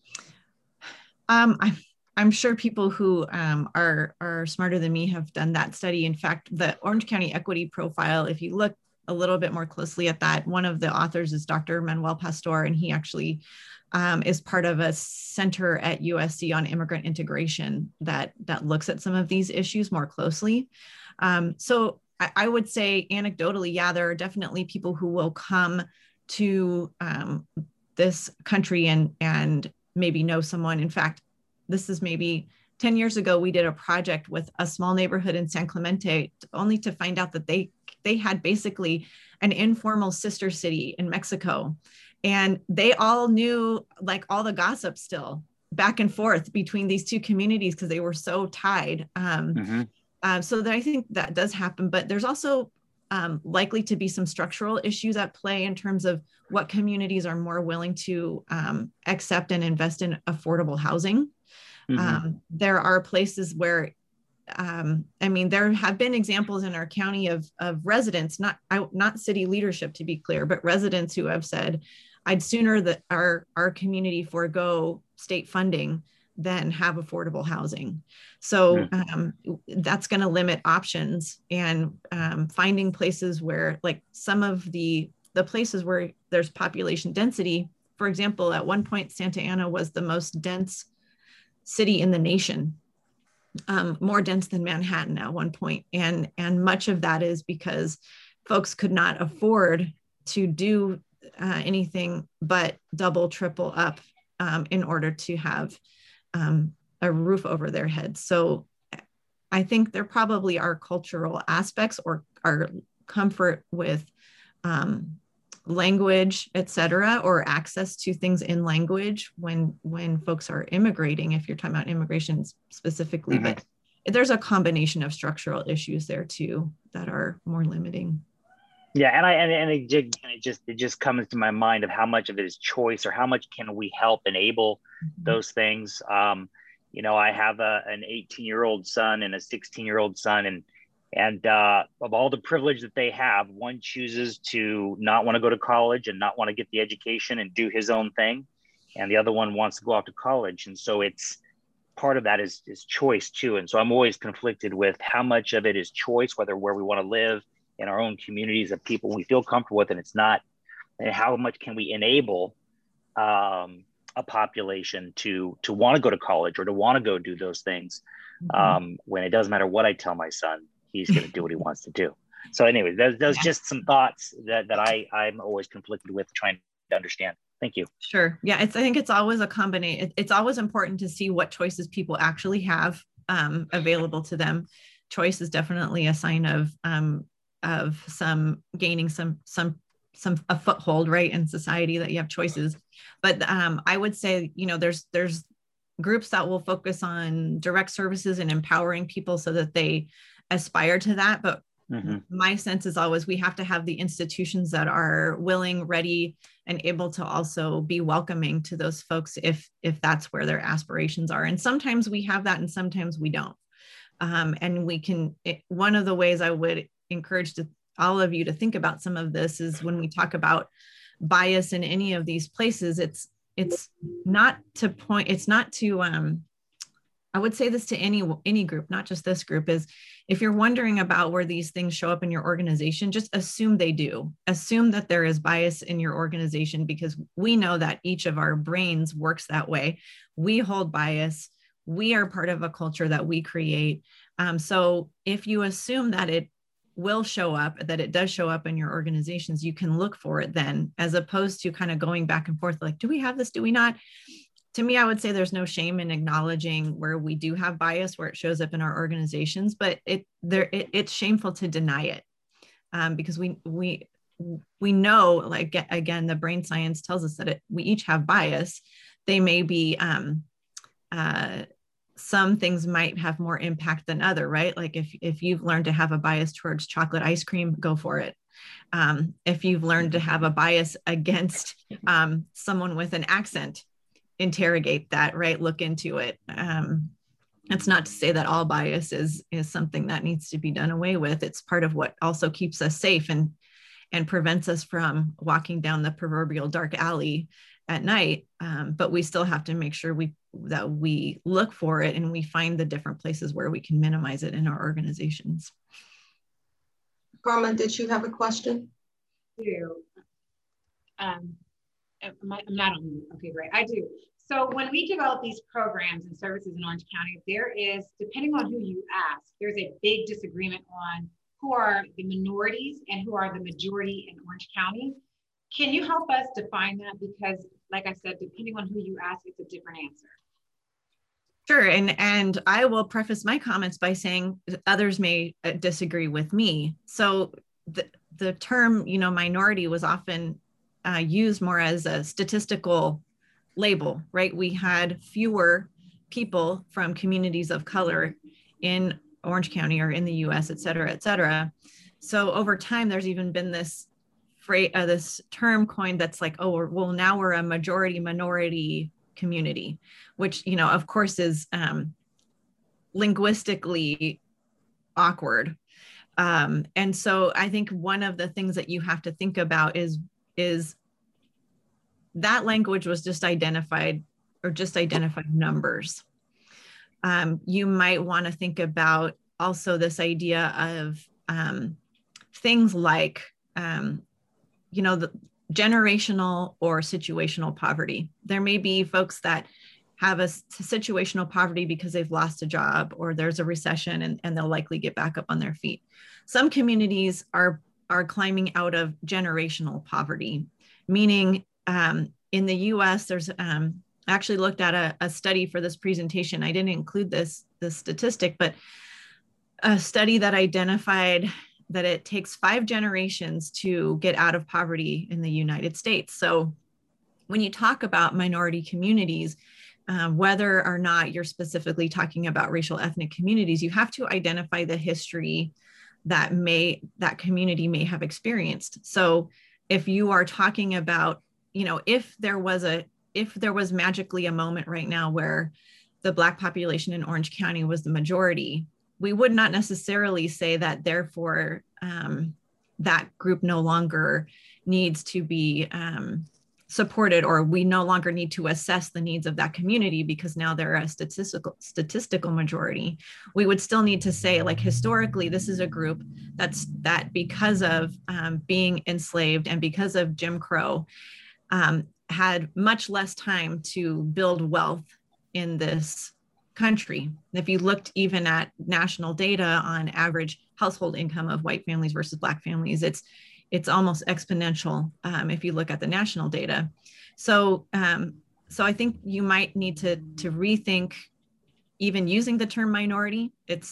I'm sure people who are smarter than me have done that study. In fact, the Orange County Equity Profile, if you look a little bit more closely at that. One of the authors is Dr. Manuel Pastor, and he actually is part of a center at USC on immigrant integration that looks at some of these issues more closely. So I would say anecdotally, yeah, there are definitely people who will come to this country and maybe know someone. In fact, this is maybe 10 years ago, we did a project with a small neighborhood in San Clemente, only to find out that they had basically an informal sister city in Mexico. And they all knew like all the gossip still back and forth between these two communities because they were so tied. So I think that does happen, but there's also likely to be some structural issues at play in terms of what communities are more willing to accept and invest in affordable housing. There are places where, I mean, there have been examples in our county of residents, not city leadership to be clear, but residents who have said, I'd sooner that our community forego state funding than have affordable housing. So that's going to limit options, and finding places where, like some of the places where there's population density, for example, at one point, Santa Ana was the most dense city in the nation, more dense than Manhattan at one point. And much of that is because folks could not afford to do anything but double, triple up in order to have a roof over their heads. So I think there probably are cultural aspects or our comfort with language, et cetera, or access to things in language when folks are immigrating, if you're talking about immigration specifically, but there's a combination of structural issues there too that are more limiting. Yeah, and it just comes to my mind of how much of it is choice, or how much can we help enable those things. You know, I have an 18-year-old son and a 16-year-old son, and of all the privilege that they have, one chooses to not want to go to college and not want to get the education and do his own thing, and the other one wants to go off to college. And so it's part of that is choice too. And so I'm always conflicted with how much of it is choice, where we want to live in our own communities of people we feel comfortable with, and it's not, and how much can we enable a population to want to go to college or to want to go do those things, when it doesn't matter what I tell my son, he's going to do what he wants to do. So anyway, there's just some thoughts that I'm always conflicted with, trying to understand. Thank you. Sure. Yeah, I think it's always a combination. It's always important to see what choices people actually have available to them. Choice is definitely a sign of some gaining a foothold, right, in society, that you have choices. But I would say, you know, there's groups that will focus on direct services and empowering people so that they aspire to that. But my sense is always we have to have the institutions that are willing, ready, and able to also be welcoming to those folks if that's where their aspirations are. And sometimes we have that and sometimes we don't. And we can, one of the ways I would encourage all of you to think about some of this is when we talk about bias in any of these places, it's not to I would say this to any group, not just this group, is if you're wondering about where these things show up in your organization, just assume they do. Assume that there is bias in your organization, because we know that each of our brains works that way. We hold bias. We are part of a culture that we create. So if you assume that it will show up, that it does show up in your organizations, you can look for it then, as opposed to kind of going back and forth, like, do we have this? Do we not? To me, I would say there's no shame in acknowledging where we do have bias, where it shows up in our organizations, but it's shameful to deny it, because we know, like, again, the brain science tells us that we each have bias. They may be, some things might have more impact than other, right? Like if you've learned to have a bias towards chocolate ice cream, go for it. If you've learned to have a bias against someone with an accent, interrogate that, right? Look into it. It's not to say that all bias is something that needs to be done away with. It's part of what also keeps us safe and prevents us from walking down the proverbial dark alley at night. But we still have to make sure that we look for it and we find the different places where we can minimize it in our organizations. Carmen, did you have a question? I do. I'm not on mute. Okay, great. I do. So when we develop these programs and services in Orange County, there is, depending on who you ask, there's a big disagreement on who are the minorities and who are the majority in Orange County. Can you help us define that? Because like I said, depending on who you ask, it's a different answer. Sure, and I will preface my comments by saying others may disagree with me. So the term, minority was often used more as a statistical label, right? We had fewer people from communities of color in Orange County or in the US, et cetera, et cetera. So over time, there's even been this phrase, this term coined that's like, oh, well, now we're a majority minority community, which, of course is linguistically awkward. And so I think one of the things that you have to think about is that language was just identified numbers. You might want to think about also this idea of things like, the generational or situational poverty. There may be folks that have a situational poverty because they've lost a job or there's a recession and they'll likely get back up on their feet. Some communities are climbing out of generational poverty, meaning in the US, there's actually looked at a study for this presentation. I didn't include this statistic, but a study that identified that it takes 5 generations to get out of poverty in the United States. So when you talk about minority communities, whether or not you're specifically talking about racial ethnic communities, you have to identify the history that community may have experienced. So if you are talking about, if there was magically a moment right now where the Black population in Orange County was the majority, we would not necessarily say that therefore that group no longer needs to be supported, or we no longer need to assess the needs of that community because now they're a statistical majority. We would still need to say, like, historically, this is a group that because of being enslaved and because of Jim Crow had much less time to build wealth in this country. If you looked even at national data on average household income of white families versus Black families, it's almost exponential if you look at the national data. So I think you might need to rethink even using the term minority.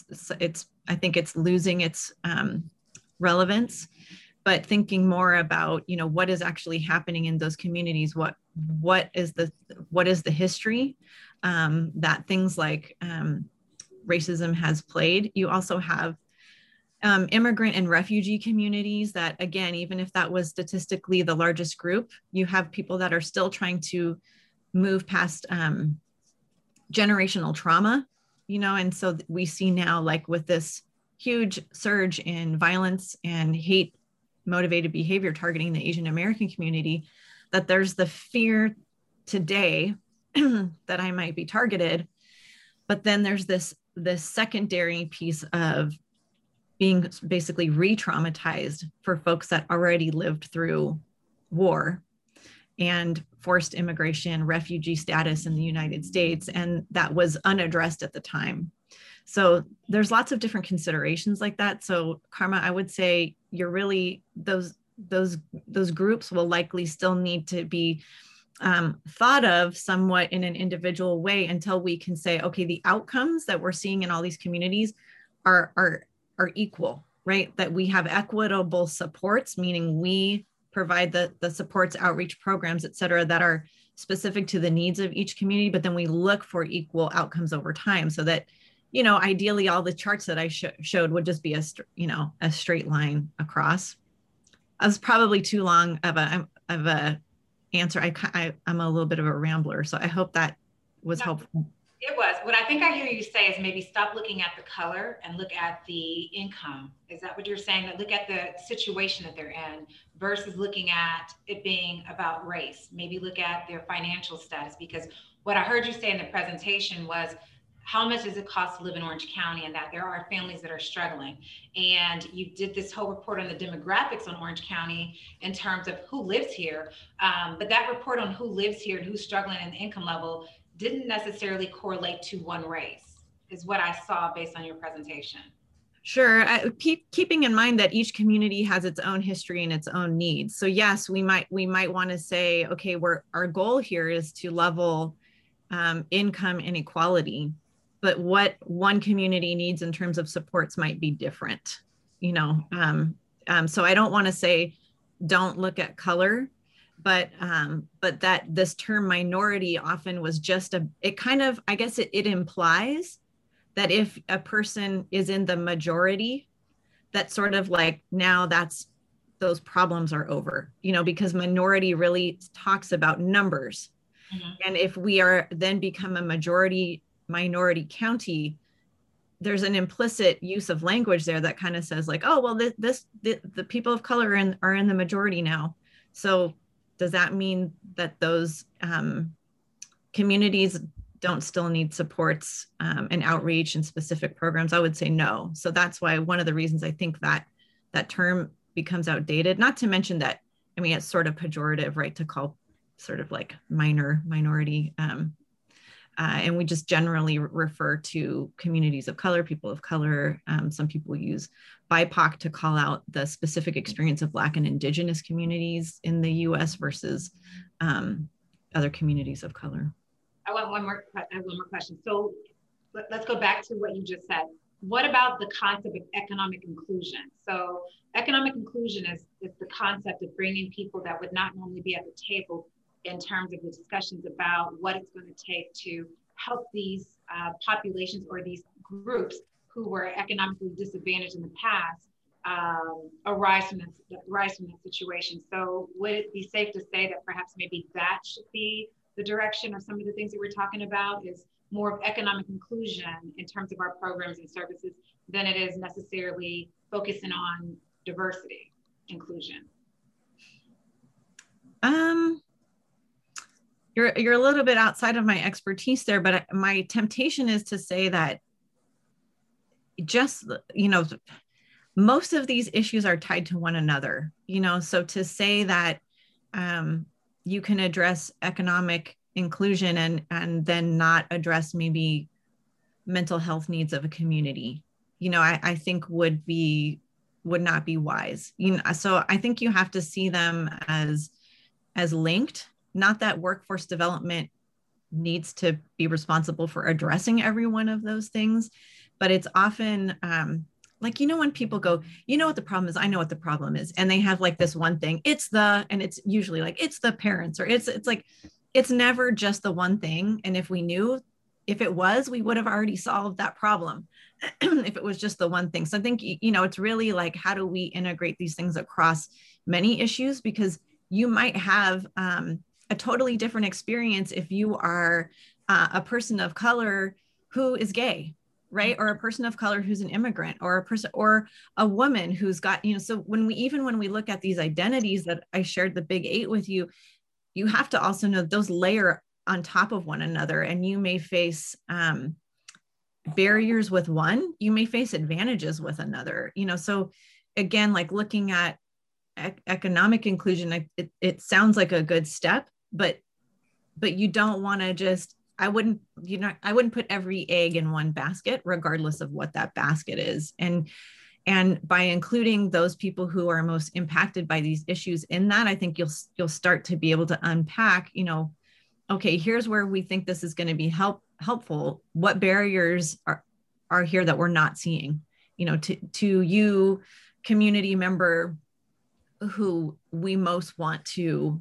I think it's losing its relevance, but thinking more about, what is actually happening in those communities, what is the history that things like racism has played. You also have immigrant and refugee communities that, again, even if that was statistically the largest group, you have people that are still trying to move past generational trauma, and so we see now, like with this huge surge in violence and hate motivated behavior targeting the Asian American community, that there's the fear today that I might be targeted, but then there's this secondary piece of being basically re-traumatized for folks that already lived through war and forced immigration, refugee status in the United States, and that was unaddressed at the time. So there's lots of different considerations like that. So Karma, I would say you're really, those groups will likely still need to be thought of somewhat in an individual way until we can say, okay, the outcomes that we're seeing in all these communities are equal, right? That we have equitable supports, meaning we provide the supports, outreach programs, et cetera, that are specific to the needs of each community, but then we look for equal outcomes over time so that, ideally all the charts that I showed would just be a straight line across. I was probably too long of a answer. I'm a little bit of a rambler, so I hope that was helpful. It was. What I think I hear you say is maybe stop looking at the color and look at the income. Is that what you're saying? That look at the situation that they're in versus looking at it being about race. Maybe look at their financial status, because what I heard you say in the presentation was how much does it cost to live in Orange County, and that there are families that are struggling. And you did this whole report on the demographics on Orange County in terms of who lives here. But that report on who lives here and who's struggling in the income level didn't necessarily correlate to one race, is what I saw based on your presentation. Sure. Keeping in mind that each community has its own history and its own needs. So yes, we might want to say, okay, our goal here is to level income inequality, but what one community needs in terms of supports might be different, you know. So I don't want to say don't look at color, but that this term minority often was just it kind of, I guess it implies that if a person is in the majority, that sort of like now those problems are over, you know, because minority really talks about numbers. Mm-hmm. And if we are then become a minority county, there's an implicit use of language there that kind of says like, oh, well, the people of color are in the majority now. So does that mean that those communities don't still need supports and outreach and specific programs? I would say no. So that's why one of the reasons I think that term becomes outdated, not to mention that, I mean, it's sort of pejorative, right, to call sort of like minority. And we just generally refer to communities of color, people of color. Some people use BIPOC to call out the specific experience of Black and Indigenous communities in the US versus other communities of color. I have one more question. So let's go back to what you just said. What about the concept of economic inclusion? So economic inclusion is the concept of bringing people that would not normally be at the table in terms of the discussions about what it's going to take to help these populations or these groups who were economically disadvantaged in the past arise from that situation. So would it be safe to say that perhaps maybe that should be the direction of some of the things that we're talking about, is more of economic inclusion in terms of our programs and services than it is necessarily focusing on diversity inclusion? You're a little bit outside of my expertise there, but my temptation is to say that just, you know, most of these issues are tied to one another, you know, so to say that you can address economic inclusion and then not address maybe mental health needs of a community, you know, I think would not be wise. You know, so I think you have to see them as linked. Not that workforce development needs to be responsible for addressing every one of those things, but it's often like, you know, when people go, you know what the problem is, I know what the problem is. And they have like this one thing, and it's usually like, it's the parents, or it's like, it's never just the one thing. And if it was, we would have already solved that problem if it was just the one thing. So I think, you know, it's really like, how do we integrate these things across many issues? Because you might have a totally different experience if you are a person of color who is gay, right? Or a person of color who's an immigrant, or a person, or a woman who's got, you know, so when we look at these identities that I shared the big 8 with you, you have to also know those layer on top of one another, and you may face barriers with one, you may face advantages with another, you know. So again, like looking at economic inclusion, it sounds like a good step, but you don't want to just, I wouldn't put every egg in one basket, regardless of what that basket is. And by including those people who are most impacted by these issues in that, I think you'll start to be able to unpack, you know, okay, here's where we think this is going to be helpful. What barriers are here that we're not seeing, you know, to you, community member who we most want to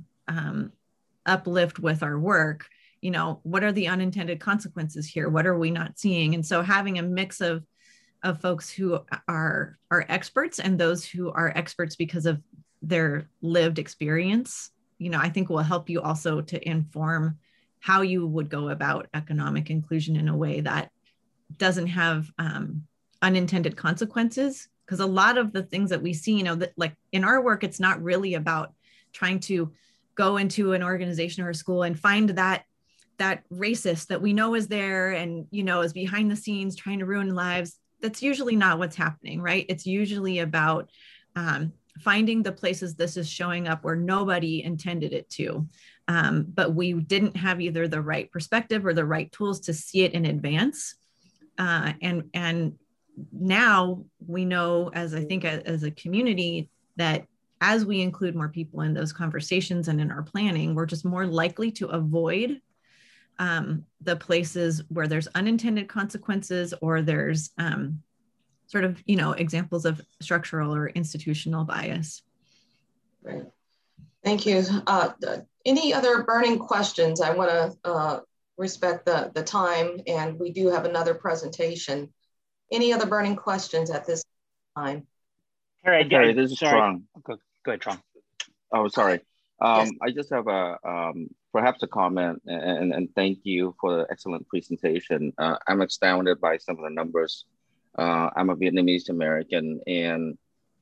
uplift with our work, you know, what are the unintended consequences here? What are we not seeing? And so having a mix of folks who are experts and those who are experts because of their lived experience, you know, I think will help you also to inform how you would go about economic inclusion in a way that doesn't have unintended consequences. Because a lot of the things that we see, you know, that like in our work, it's not really about trying to go into an organization or a school and find that that racist that we know is there and, you know, is behind the scenes trying to ruin lives. That's usually not what's happening, right? It's usually about finding the places this is showing up where nobody intended it to. But we didn't have either the right perspective or the right tools to see it in advance. And now we know, as I think as a community, that as we include more people in those conversations and in our planning, we're just more likely to avoid the places where there's unintended consequences or there's sort of, you know, examples of structural or institutional bias. Right. Thank you. Any other burning questions? I want to respect the time, and we do have another presentation. Any other burning questions at this time? Harry, this is Trong. Go ahead, Trong. Oh, sorry. Yes. I just have perhaps a comment, and thank you for the excellent presentation. I'm astounded by some of the numbers. I'm a Vietnamese American, and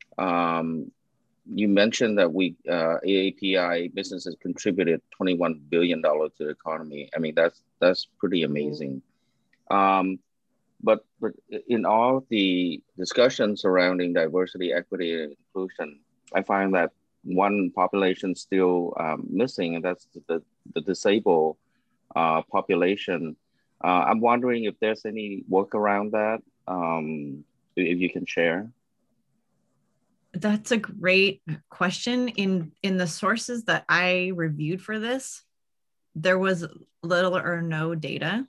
you mentioned that AAPI businesses contributed $21 billion to the economy. I mean, that's pretty amazing. But in all the discussions surrounding diversity, equity, and inclusion, I find that one population still missing, and that's the disabled population. I'm wondering if there's any work around that, if you can share. That's a great question. In the sources that I reviewed for this, there was little or no data.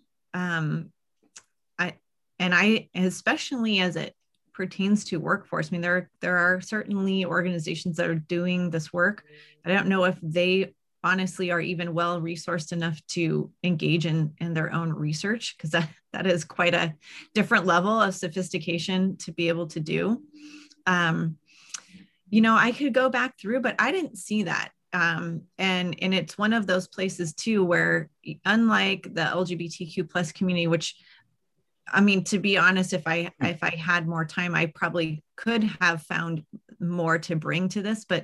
I especially as it pertains to workforce, I mean, there are certainly organizations that are doing this work. I don't know if they honestly are even well resourced enough to engage in their own research, because that is quite a different level of sophistication to be able to do. You know, I could go back through, but I didn't see that. And it's one of those places too, where unlike the LGBTQ plus community, which, I mean, to be honest, if I had more time, I probably could have found more to bring to this, but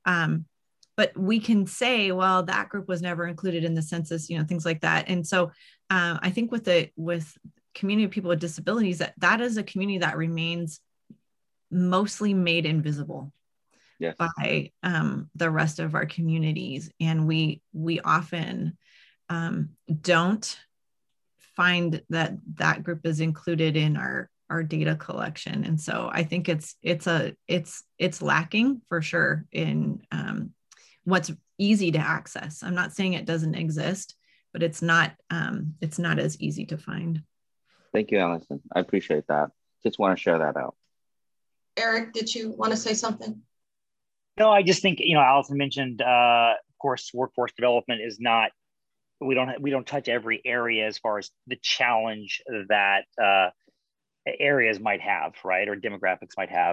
we can say, well, that group was never included in the census, you know, things like that. And so I think with community of people with disabilities, that is a community that remains mostly made invisible. Yes. By the rest of our communities. And we often don't find that group is included in our data collection. And so I think it's lacking for sure in what's easy to access. I'm not saying it doesn't exist, but it's not as easy to find. Thank you, Allison. I appreciate that. Just want to share that out. Eric, did you want to say something? No, I just think, you know, Allison mentioned, of course, workforce development is not, we don't touch every area as far as the challenge that areas might have, right, or demographics might have.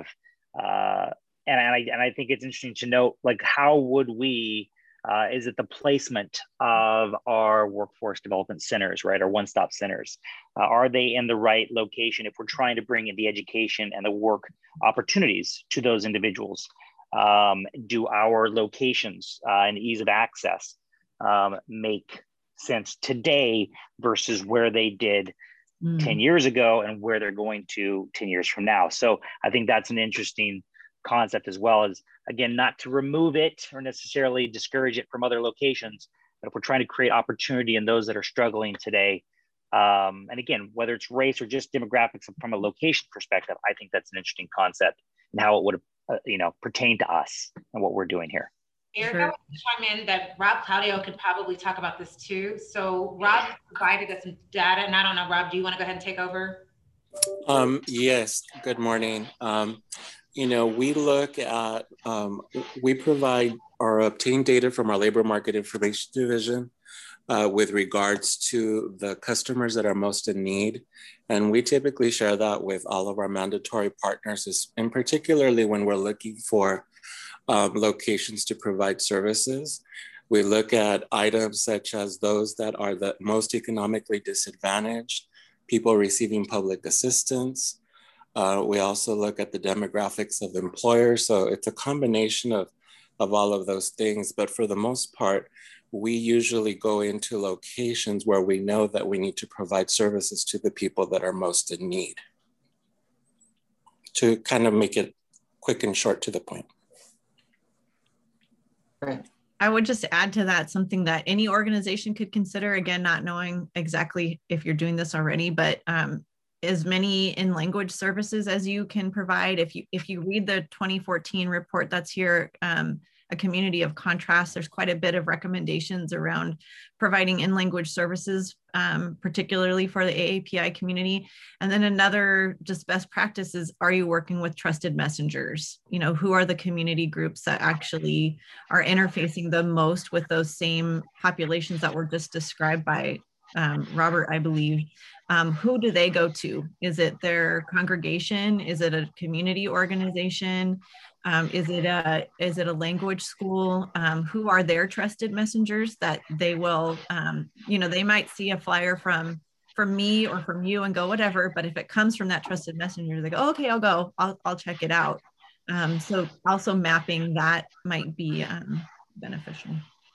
And I think it's interesting to note, like, how would we, is it the placement of our workforce development centers, right, or one-stop centers? Are they in the right location if we're trying to bring in the education and the work opportunities to those individuals? Do our locations and ease of access make sense today versus where they did 10 years ago and where they're going to 10 years from now? So I think that's an interesting concept, as well as, again, not to remove it or necessarily discourage it from other locations, but if we're trying to create opportunity in those that are struggling today, and again, whether it's race or just demographics from a location perspective, I think that's an interesting concept and how it would pertain to us and what we're doing here. Eric, I want to chime in that Rob Claudio could probably talk about this too. So Rob provided us some data, and I don't know, Rob, do you want to go ahead and take over? Yes, good morning. We look at, we provide or obtain data from our Labor Market Information Division with regards to the customers that are most in need. And we typically share that with all of our mandatory partners, and particularly when we're looking for locations to provide services. We look at items such as those that are the most economically disadvantaged, people receiving public assistance. We also look at the demographics of employers. So it's a combination of of all of those things. But for the most part, we usually go into locations where we know that we need to provide services to the people that are most in need, to kind of make it quick and short to the point. Right. I would just add to that something that any organization could consider, again, not knowing exactly if you're doing this already, but as many in language services as you can provide. If you read the 2014 report that's here, A Community of Contrast, there's quite a bit of recommendations around providing in language services, particularly for the AAPI community. And then another just best practice is, are you working with trusted messengers? You know, who are the community groups that actually are interfacing the most with those same populations that were just described by Robert, I believe. Who do they go to? Is it their congregation? Is it a community organization? Is it a language school? Who are their trusted messengers that they will, you know, they might see a flyer from me or from you and go, whatever, but if it comes from that trusted messenger, they go, oh, okay, I'll go, I'll check it out. So also mapping that might be beneficial.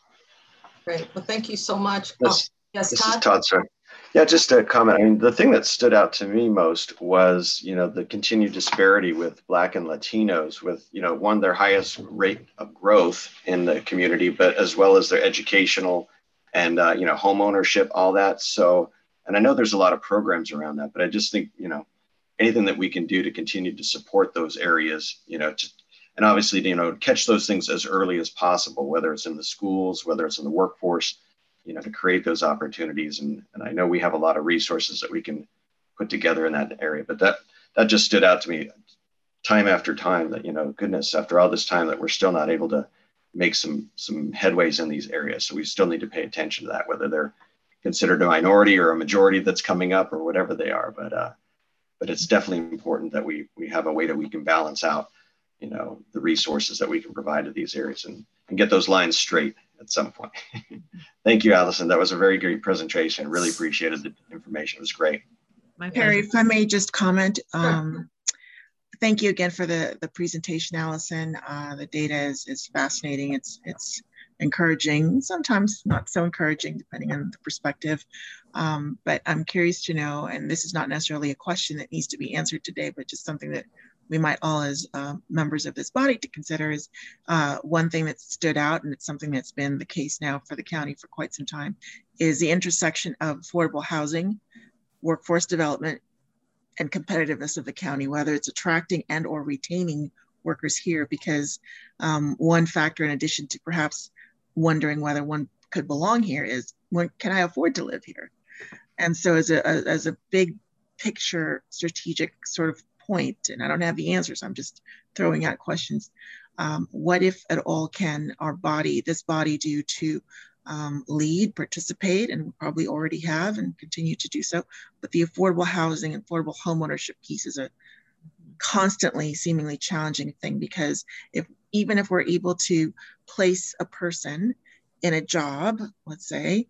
Great, well, thank you so much. Yes, Todd? This is Todd, sorry. Yeah, just a comment. I mean, the thing that stood out to me most was, you know, the continued disparity with Black and Latinos, with, you know, one, their highest rate of growth in the community, but as well as their educational and, you know, home ownership, all that. So, and I know there's a lot of programs around that, but I just think, you know, anything that we can do to continue to support those areas, you know, and obviously, you know, catch those things as early as possible, whether it's in the schools, whether it's in the workforce, you know, to create those opportunities. And I know we have a lot of resources that we can put together in that area, but that just stood out to me time after time, that, you know, goodness, after all this time, that we're still not able to make some headways in these areas. So we still need to pay attention to that, whether they're considered a minority or a majority that's coming up or whatever they are. But it's definitely important that we have a way that we can balance out, you know, the resources that we can provide to these areas and get those lines straight at some point. Thank you, Allison. That was a very great presentation. Really appreciated the information. It was great. Perry, if I may just comment, thank you again for the presentation, Allison. The data is fascinating. It's encouraging, sometimes not so encouraging, depending on the perspective. But I'm curious to know, and this is not necessarily a question that needs to be answered today, but just something that we might all as members of this body to consider is one thing that stood out, and it's something that's been the case now for the county for quite some time, is the intersection of affordable housing, workforce development, and competitiveness of the county, whether it's attracting and or retaining workers here, because one factor in addition to perhaps wondering whether one could belong here is, when can I afford to live here? And so as a big picture strategic sort of point, and I don't have the answers, I'm just throwing out questions. What if at all can this body do to lead, participate, and probably already have and continue to do so, but the affordable housing and affordable homeownership piece is a constantly seemingly challenging thing, because even if we're able to place a person in a job, let's say,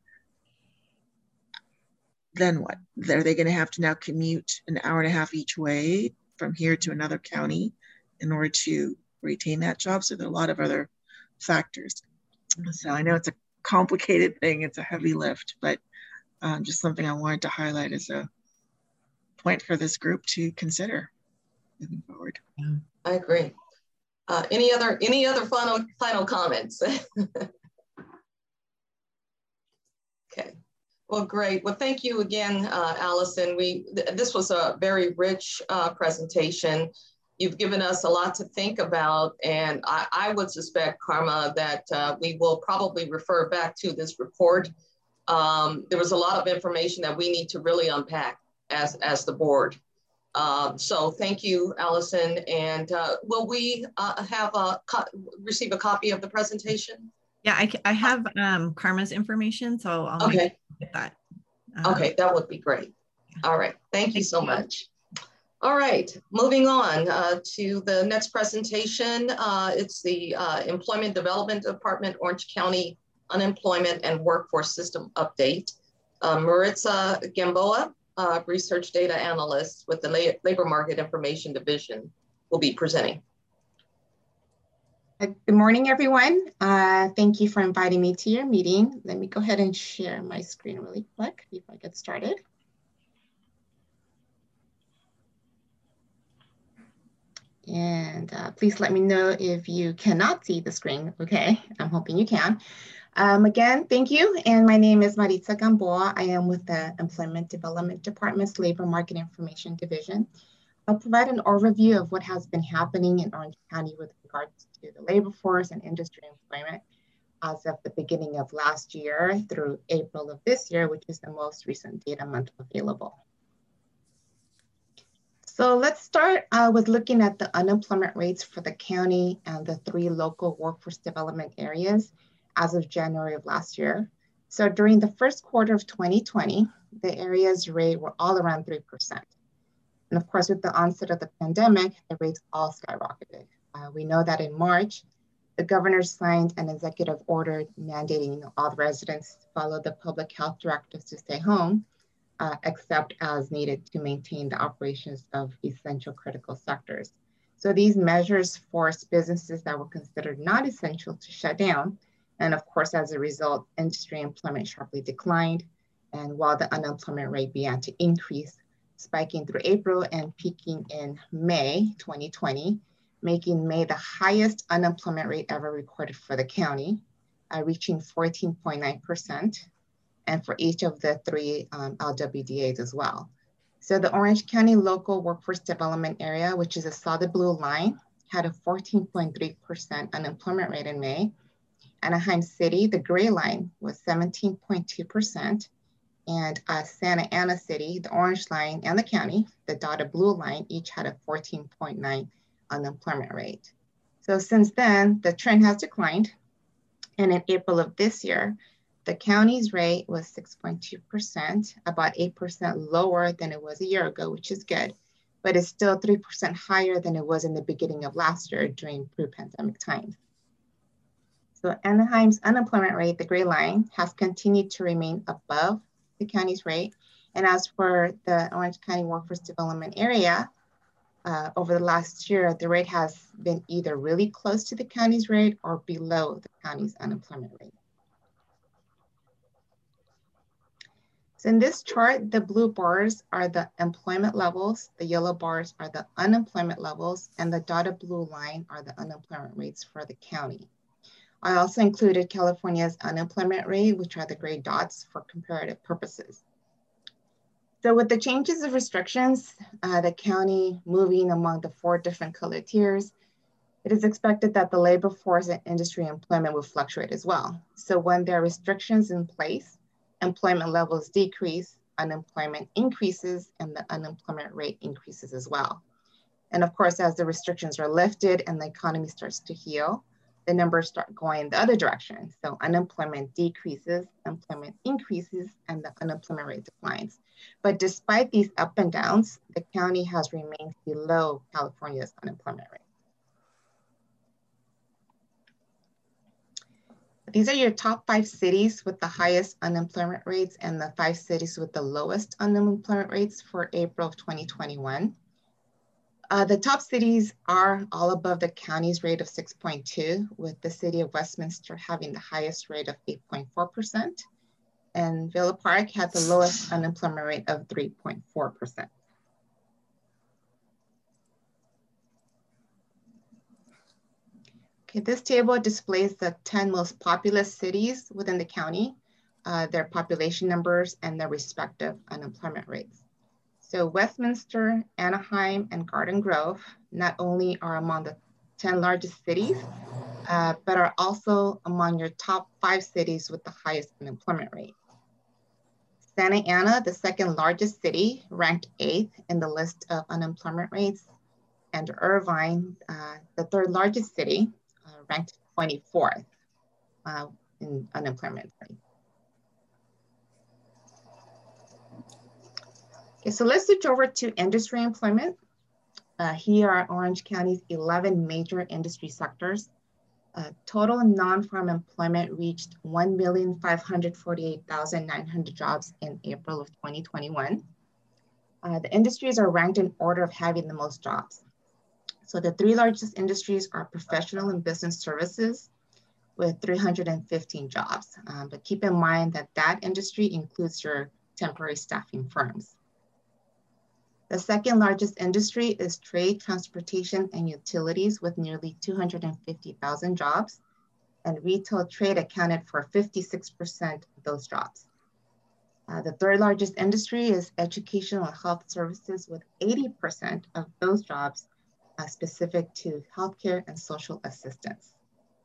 then what? Are they going to have to now commute an hour and a half each way from here to another county in order to retain that job? So there are a lot of other factors. So I know it's a complicated thing, it's a heavy lift, but just something I wanted to highlight as a point for this group to consider moving forward. I agree. Any other final comments? Okay. Well, great. Well, thank you again, Allison. This was a very rich presentation. You've given us a lot to think about, and I would suspect, Karma, that we will probably refer back to this report. There was a lot of information that we need to really unpack as the board. So thank you, Allison. And will we receive a copy of the presentation? Yeah, I have Karma's information, so I'll get that. Okay, that would be great. All right, thank you so much. All right, moving on to the next presentation. It's the Employment Development Department, Orange County Unemployment and Workforce System Update. Maritza Gamboa, Research Data Analyst with the Labor Market Information Division, will be presenting. Good morning, everyone. Thank you for inviting me to your meeting. Let me go ahead and share my screen really quick before I get started. And please let me know if you cannot see the screen, okay? I'm hoping you can. Again, thank you. And my name is Maritza Gamboa. I am with the Employment Development Department's Labor Market Information Division. I'll provide an overview of what has been happening in Orange County with regards to the labor force and industry employment as of the beginning of last year through April of this year, which is the most recent data month available. So let's start with looking at the unemployment rates for the county and the 3 local workforce development areas as of January of last year. So during the first quarter of 2020, the area's rate were all around 3%. And of course, with the onset of the pandemic, the rates all skyrocketed. We know that in March, the governor signed an executive order mandating all the residents to follow the public health directives to stay home, except as needed to maintain the operations of essential critical sectors. So these measures forced businesses that were considered not essential to shut down. And of course, as a result, industry employment sharply declined. And while the unemployment rate began to increase, spiking through April and peaking in May 2020, making May the highest unemployment rate ever recorded for the county, reaching 14.9%, and for each of the 3 LWDAs as well. So the Orange County Local Workforce Development Area, which is a solid blue line, had a 14.3% unemployment rate in May. Anaheim City, the gray line, was 17.2%. And Santa Ana City, the orange line, and the county, the dotted blue line, each had a 14.9 unemployment rate. So since then, the trend has declined. And in April of this year, the county's rate was 6.2%, about 8% lower than it was a year ago, which is good, but it's still 3% higher than it was in the beginning of last year during pre-pandemic times. So Anaheim's unemployment rate, the gray line, has continued to remain above the county's rate. And as for the Orange County Workforce Development Area, over the last year, the rate has been either really close to the county's rate or below the county's unemployment rate. So in this chart, the blue bars are the employment levels, the yellow bars are the unemployment levels, and the dotted blue line are the unemployment rates for the county. I also included California's unemployment rate, which are the gray dots for comparative purposes. So with the changes of restrictions, the county moving among the 4 different color tiers, it is expected that the labor force and industry employment will fluctuate as well. So when there are restrictions in place, employment levels decrease, unemployment increases, and the unemployment rate increases as well. And of course, as the restrictions are lifted and the economy starts to heal, the numbers start going the other direction. So unemployment decreases, employment increases, and the unemployment rate declines. But despite these up and downs, the county has remained below California's unemployment rate. These are your top 5 cities with the highest unemployment rates and the 5 cities with the lowest unemployment rates for April of 2021. The top cities are all above the county's rate of 6.2, with the city of Westminster having the highest rate of 8.4%, and Villa Park had the lowest unemployment rate of 3.4%. Okay, this table displays the 10 most populous cities within the county, their population numbers, and their respective unemployment rates. So Westminster, Anaheim, and Garden Grove not only are among the 10 largest cities, but are also among your top 5 cities with the highest unemployment rate. Santa Ana, the 2nd largest city, ranked 8th in the list of unemployment rates, and Irvine, the 3rd largest city, ranked 24th in unemployment rate. Okay, so let's switch over to industry employment. Here are Orange County's 11 major industry sectors. Total non-farm employment reached 1,548,900 jobs in April of 2021. The industries are ranked in order of having the most jobs. So the three largest industries are professional and business services with 315 jobs. But keep in mind that that industry includes your temporary staffing firms. The second largest industry is trade, transportation, and utilities with nearly 250,000 jobs. And retail trade accounted for 56% of those jobs. The third largest industry is educational and health services with 80% of those jobs specific to healthcare and social assistance.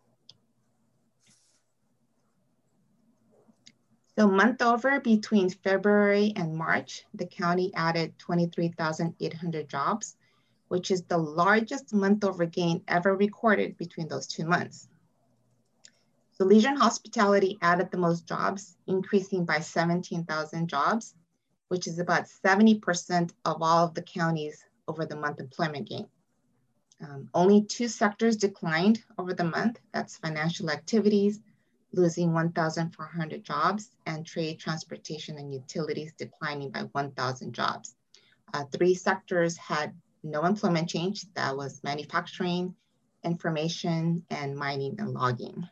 So month over between February and March, the county added 23,800 jobs, which is the largest month over gain ever recorded between those 2 months. So leisure and hospitality added the most jobs, increasing by 17,000 jobs, which is about 70% of all of the counties over the month employment gain. Only 2 sectors declined over the month. That's financial activities, losing 1,400 jobs, and trade, transportation, and utilities declining by 1,000 jobs. 3 sectors had no employment change. That was manufacturing, information, and mining and logging.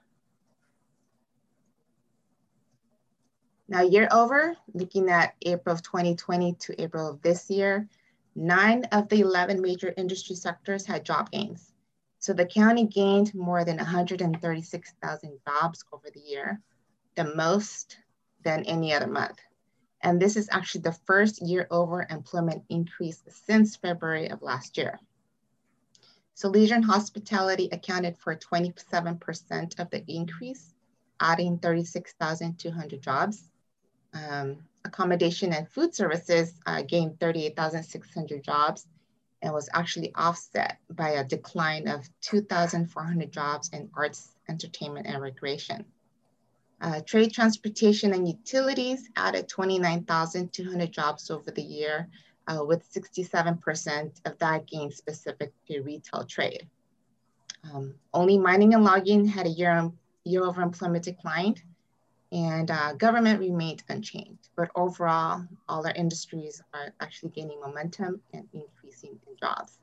Now, year over, looking at April of 2020 to April of this year, 9 of the 11 major industry sectors had job gains. So the county gained more than 136,000 jobs over the year, the most than any other month. And this is actually the first year over employment increase since February of last year. So leisure and hospitality accounted for 27% of the increase, adding 36,200 jobs. Accommodation and food services gained 38,600 jobs and was actually offset by a decline of 2,400 jobs in arts, entertainment, and recreation. Trade, transportation, and utilities added 29,200 jobs over the year, with 67% of that gain specific to retail trade. Only mining and logging had a year-over employment declined, and government remained unchanged. But overall, all our industries are actually gaining momentum and increasing in jobs.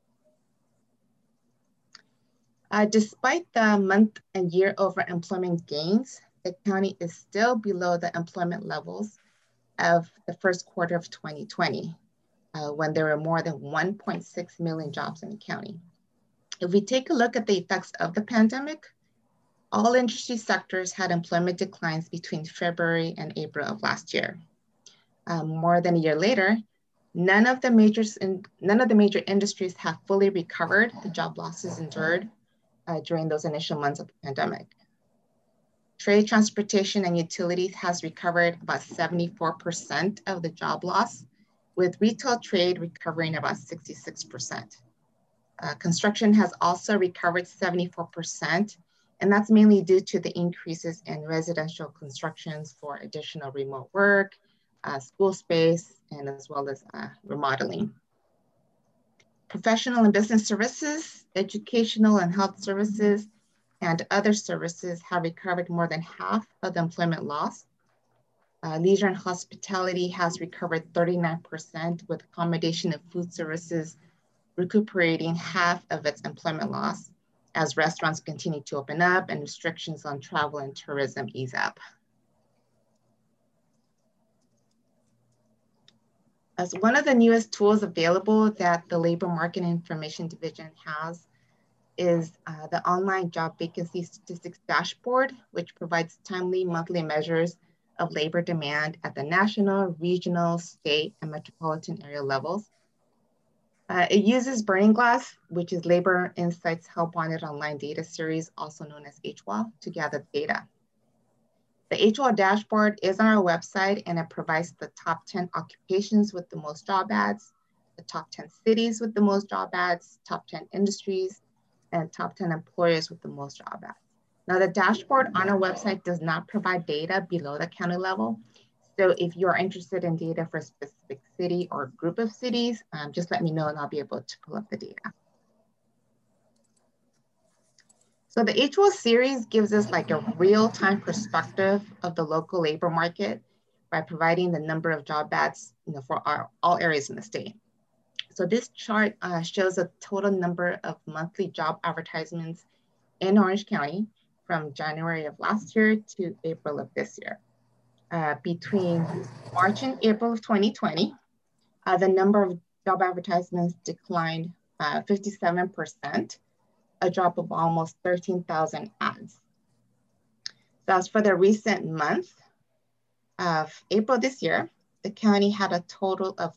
Despite the month and year over employment gains, the county is still below the employment levels of the first quarter of 2020, when there were more than 1.6 million jobs in the county. If we take a look at the effects of the pandemic, all industry sectors had employment declines between February and April of last year. More than a year later, none of the major industries have fully recovered the job losses endured during those initial months of the pandemic. Trade, transportation, and utilities has recovered about 74% of the job loss, with retail trade recovering about 66%. Construction has also recovered 74%, and that's mainly due to the increases in residential constructions for additional remote work, school space, and as well as remodeling. Professional and business services, educational and health services, and other services have recovered more than half of the employment loss. Leisure and hospitality has recovered 39%, with accommodation and food services recuperating half of its employment loss as restaurants continue to open up and restrictions on travel and tourism ease up. As one of the newest tools available that the Labor Market Information Division has is the online job vacancy statistics dashboard, which provides timely monthly measures of labor demand at the national, regional, state, and metropolitan area levels. It uses Burning Glass, which is Labor Insights Help Wanted Online Data Series, also known as HWAL, to gather data. The HWAL dashboard is on our website, and it provides the top 10 occupations with the most job ads, the top 10 cities with the most job ads, top 10 industries, and top 10 employers with the most job ads. Now, the dashboard on our website does not provide data below the county level. So if you're interested in data for a specific city or group of cities, just let me know and I'll be able to pull up the data. So the HWAL series gives us like a real-time perspective of the local labor market by providing the number of job ads for all areas in the state. So this chart shows a total number of monthly job advertisements in Orange County from January of last year to April of this year. Between March and April of 2020, the number of job advertisements declined 57%, a drop of almost 13,000 ads. So as for the recent month of April this year, the county had a total of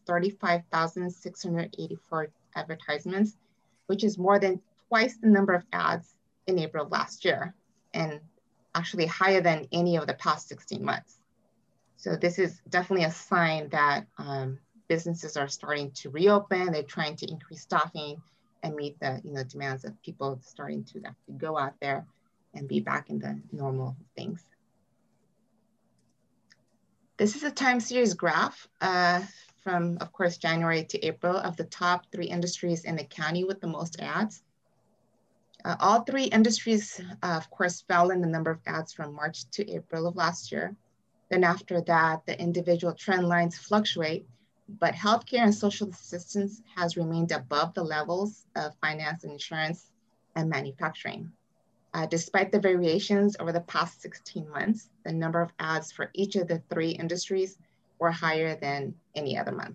35,684 advertisements, which is more than twice the number of ads in April of last year, and actually higher than any of the past 16 months. So this is definitely a sign that businesses are starting to reopen. They're trying to increase staffing and meet the demands of people starting to actually go out there and be back in the normal things. This is a time series graph from, of course, January to April of the top 3 industries in the county with the most ads. All 3 industries, of course, fell in the number of ads from March to April of last year. Then after that, the individual trend lines fluctuate, but healthcare and social assistance has remained above the levels of finance and insurance and manufacturing. Despite the variations over the past 16 months, the number of ads for each of the 3 industries were higher than any other month.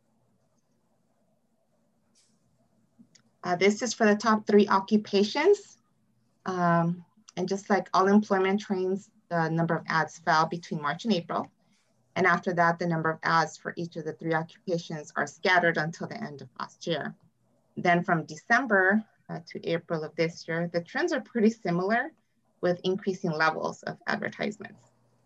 This is for the top 3 occupations. And just like all employment trends, the number of ads fell between March and April. And after that, the number of ads for each of the 3 occupations are scattered until the end of last year. Then from December to April of this year, the trends are pretty similar with increasing levels of advertisements.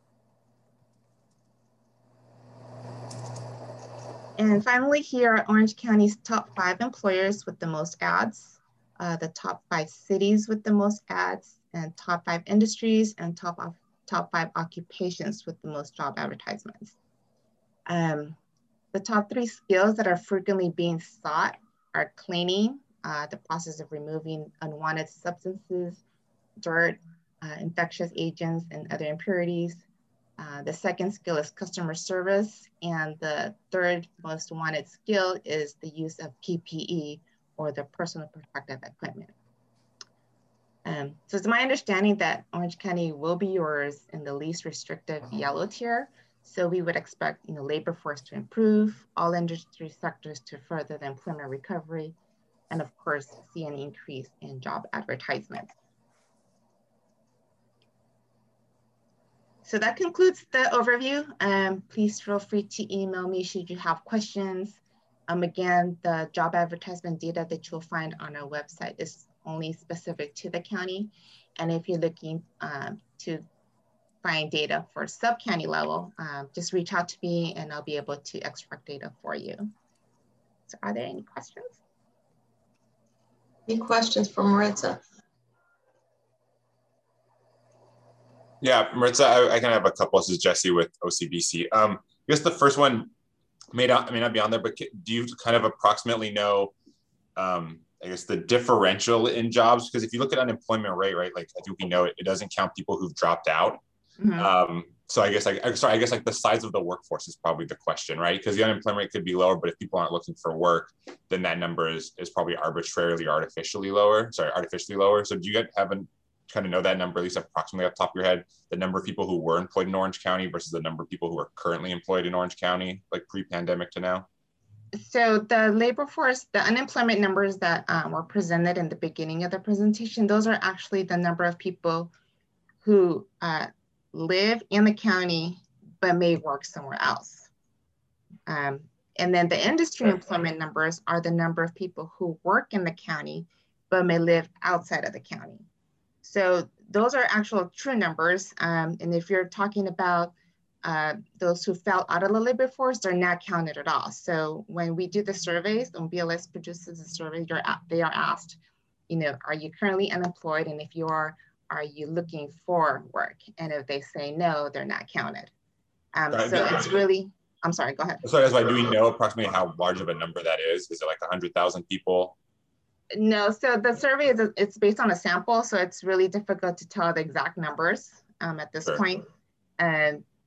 And finally, here are Orange County's top 5 employers with the most ads, the top 5 cities with the most ads, and top 5 industries and top 5 occupations with the most job advertisements. The top 3 skills that are frequently being sought are cleaning, the process of removing unwanted substances, dirt, infectious agents, and other impurities. The second skill is customer service, and the third most wanted skill is the use of PPE, or the personal protective equipment. So it's my understanding that Orange County will be yours in the least restrictive yellow tier. So we would expect labor force to improve, all industry sectors to further the employment recovery, and of course, see an increase in job advertisements. So that concludes the overview. Please feel free to email me should you have questions. Again, the job advertisement data that you'll find on our website is only specific to the county. And if you're looking to find data for sub-county level, just reach out to me and I'll be able to extract data for you. So are there any questions? Any questions for Maritza? Yeah, Maritza, I kind of have a couple. This is Jesse with OCBC. I guess the first one may not be on there, but do you kind of approximately know, I guess, the differential in jobs? Because if you look at unemployment rate, right, like I think we know it doesn't count people who've dropped out. Mm-hmm. So I guess like the size of the workforce is probably the question, right? Because the unemployment rate could be lower, but if people aren't looking for work, then that number is probably artificially lower. So do you kind of know that number, at least approximately off the top of your head, the number of people who were employed in Orange County versus the number of people who are currently employed in Orange County, like pre-pandemic to now? So the labor force, the unemployment numbers that were presented in the beginning of the presentation, those are actually the number of people who live in the county but may work somewhere else. And then the industry employment numbers are the number of people who work in the county but may live outside of the county. So those are actual true numbers. And if you're talking about those who fell out of the labor force, they're not counted at all. So when we do the surveys, when BLS produces a survey, they are asked, are you currently unemployed? And if you are you looking for work? And if they say no, they're not counted. So it's really, I'm sorry, go ahead. So that's why, do we know approximately how large of a number that is? Is it like 100,000 people? No, so the survey it's based on a sample, so it's really difficult to tell the exact numbers at this point.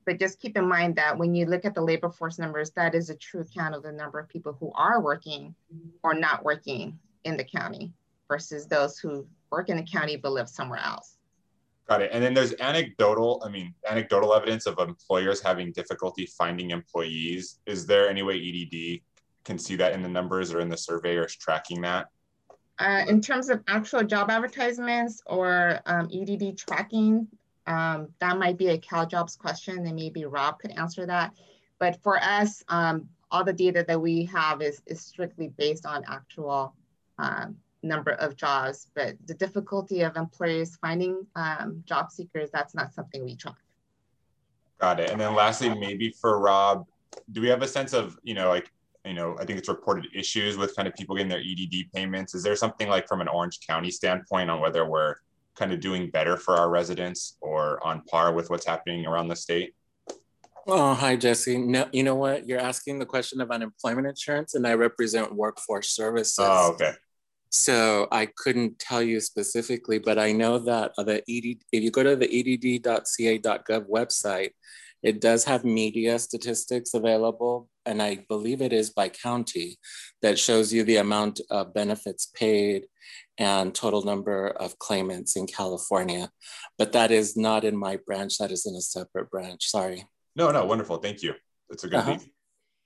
But just keep in mind that when you look at the labor force numbers, that is a true count of the number of people who are working or not working in the county versus those who work in the county but live somewhere else. Got it. And then there's anecdotal evidence of employers having difficulty finding employees. Is there any way EDD can see that in the numbers or in the survey, or is tracking that? In terms of actual job advertisements or EDD tracking, that might be a CalJobs question, and maybe Rob could answer that. But for us, all the data that we have is strictly based on actual number of jobs. But the difficulty of employers finding job seekers, that's not something we track. Got it. And then lastly, maybe for Rob, do we have a sense of, I think it's reported issues with kind of people getting their EDD payments. Is there something like from an Orange County standpoint on whether we're kind of doing better for our residents or on par with what's happening around the state? Oh, hi, Jesse. No, you know what? You're asking the question of unemployment insurance, and I represent workforce services. Oh, okay. So I couldn't tell you specifically, but I know that if you go to the edd.ca.gov website, it does have media statistics available, and I believe it is by county, that shows you the amount of benefits paid and total number of claimants in California. But that is not in my branch, that is in a separate branch, sorry. No, wonderful, thank you. That's a good lead.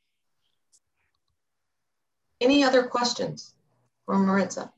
Any other questions for Maritza?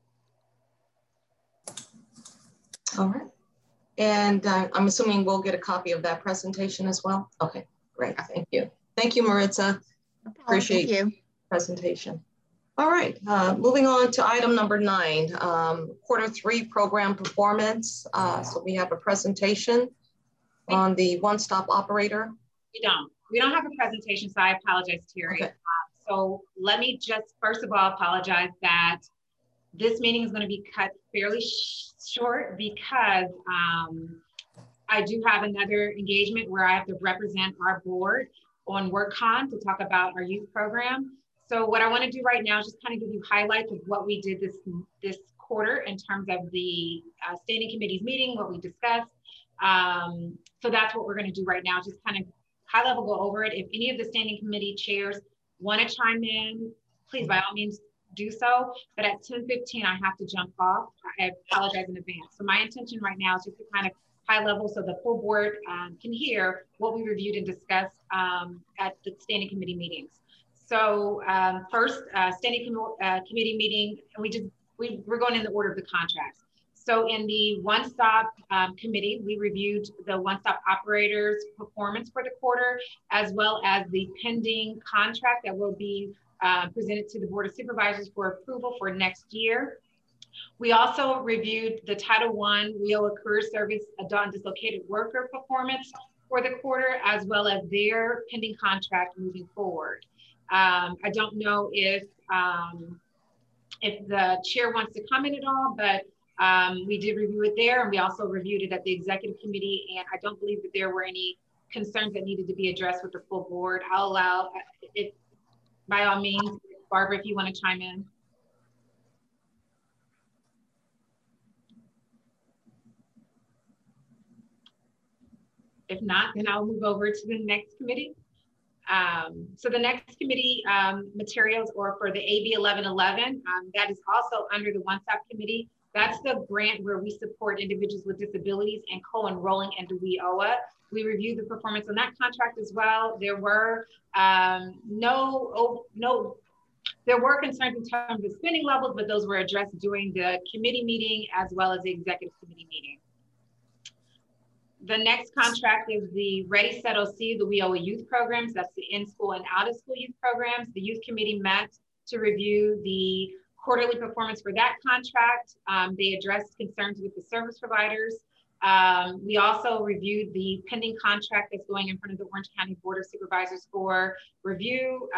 All right. And I'm assuming we'll get a copy of that presentation as well. Okay, great, thank you. Thank you, Maritza. Appreciate your presentation. All right, moving on to item number 9, Q3 program performance. So we have a presentation on the one-stop operator. We don't have a presentation, so I apologize, Terry. Okay. So let me just first of all apologize that this meeting is going to be cut fairly short because I do have another engagement where I have to represent our board on WorkCon to talk about our youth program. So what I want to do right now is just kind of give you highlights of what we did this quarter in terms of the standing committees meeting, what we discussed. So that's what we're going to do right now, just kind of high level go over it. If any of the standing committee chairs want to chime in, please by all means do so. But at 10:15, I have to jump off. I apologize in advance. So my intention right now is just to kind of high level so the full board can hear what we reviewed and discussed at the standing committee meetings. So first, standing committee meeting, and we're going in the order of the contracts. So in the one-stop committee, we reviewed the one-stop operators performance for the quarter, as well as the pending contract that will be presented to the Board of Supervisors for approval for next year. We also reviewed the Title I WIOA Career Service Adult and Dislocated Worker performance for the quarter, as well as their pending contract moving forward. I don't know if the chair wants to comment at all, but we did review it there, and we also reviewed it at the executive committee, and I don't believe that there were any concerns that needed to be addressed with the full board. I'll allow it, by all means, Barbara, if you want to chime in. If not, then I'll move over to the next committee. So the next committee materials or for the AB 1111, that is also under the one-stop committee. That's the grant where we support individuals with disabilities and co-enrolling into WIOA. We reviewed the performance on that contract as well. There were there were concerns in terms of spending levels, but those were addressed during the committee meeting as well as the executive committee meeting. The next contract is the Ready, Set, OC, the WIOA youth programs. That's the in-school and out-of-school youth programs. The youth committee met to review the quarterly performance for that contract. They addressed concerns with the service providers. We also reviewed the pending contract that's going in front of the Orange County Board of Supervisors for review.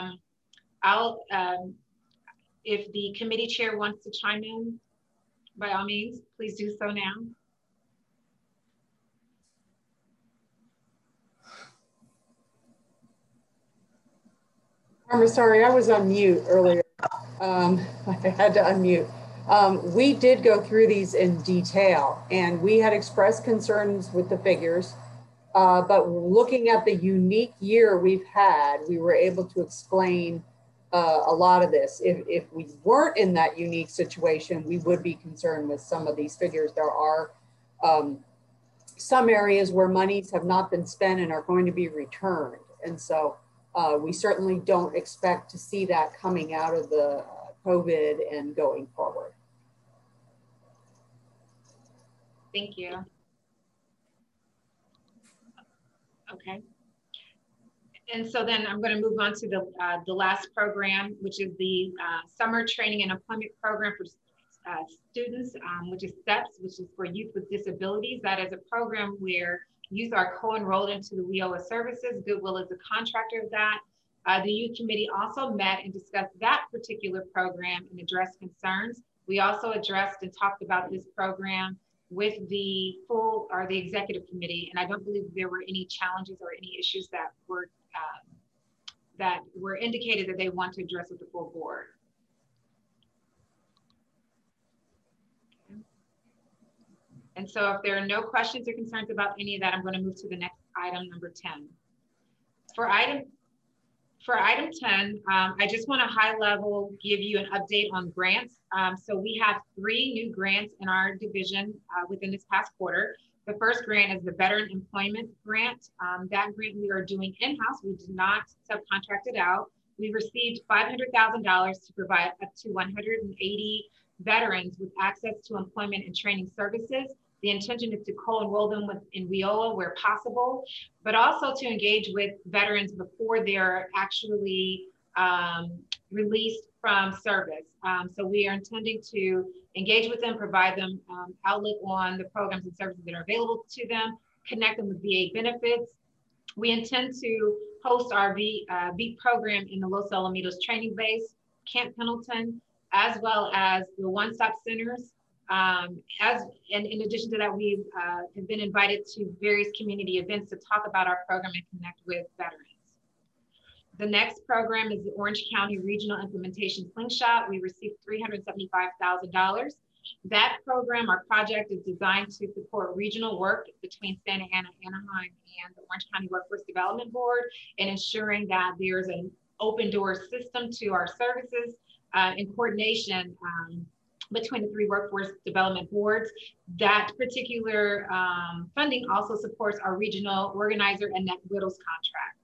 If the committee chair wants to chime in, by all means, please do so now. I'm sorry, I was on mute earlier. I had to unmute. We did go through these in detail, and we had expressed concerns with the figures. But looking at the unique year we've had, we were able to explain a lot of this. If we weren't in that unique situation, we would be concerned with some of these figures. There are some areas where monies have not been spent and are going to be returned. And so we certainly don't expect to see that coming out of the COVID and going forward. Thank you. Okay. And so then I'm going to move on to the last program, which is the Summer Training and Employment Program for students, which is STEPS, which is for youth with disabilities. That is a program where youth are co-enrolled into the WIOA services. Goodwill is the contractor of that. The youth committee also met and discussed that particular program and addressed concerns. We also addressed and talked about this program with the the executive committee, and I don't believe there were any challenges or any issues that were indicated that they want to address with the full board. And so if there are no questions or concerns about any of that, I'm going to move to the next item, number 10. For item 10, I just want to high level give you an update on grants. So we have 3 new grants in our division within this past quarter. The first grant is the Veteran Employment Grant. That grant we are doing in-house. We did not subcontract it out. We received $500,000 to provide up to 180 veterans with access to employment and training services. The intention is to co-enroll them in WIOA where possible, but also to engage with veterans before they're actually released from service. So we are intending to engage with them, provide them outlook on the programs and services that are available to them, connect them with VA benefits. We intend to host our VEEP program in the Los Alamitos training base, Camp Pendleton, as well as the one-stop centers. And in addition to that, we have been invited to various community events to talk about our program and connect with veterans. The next program is the Orange County Regional Implementation Slingshot. We received $375,000. That program, our project, is designed to support regional work between Santa Ana, Anaheim, and the Orange County Workforce Development Board, and ensuring that there's an open door system to our services in coordination between the 3 workforce development boards. That particular funding also supports our regional organizer and Annette Whittle's contract.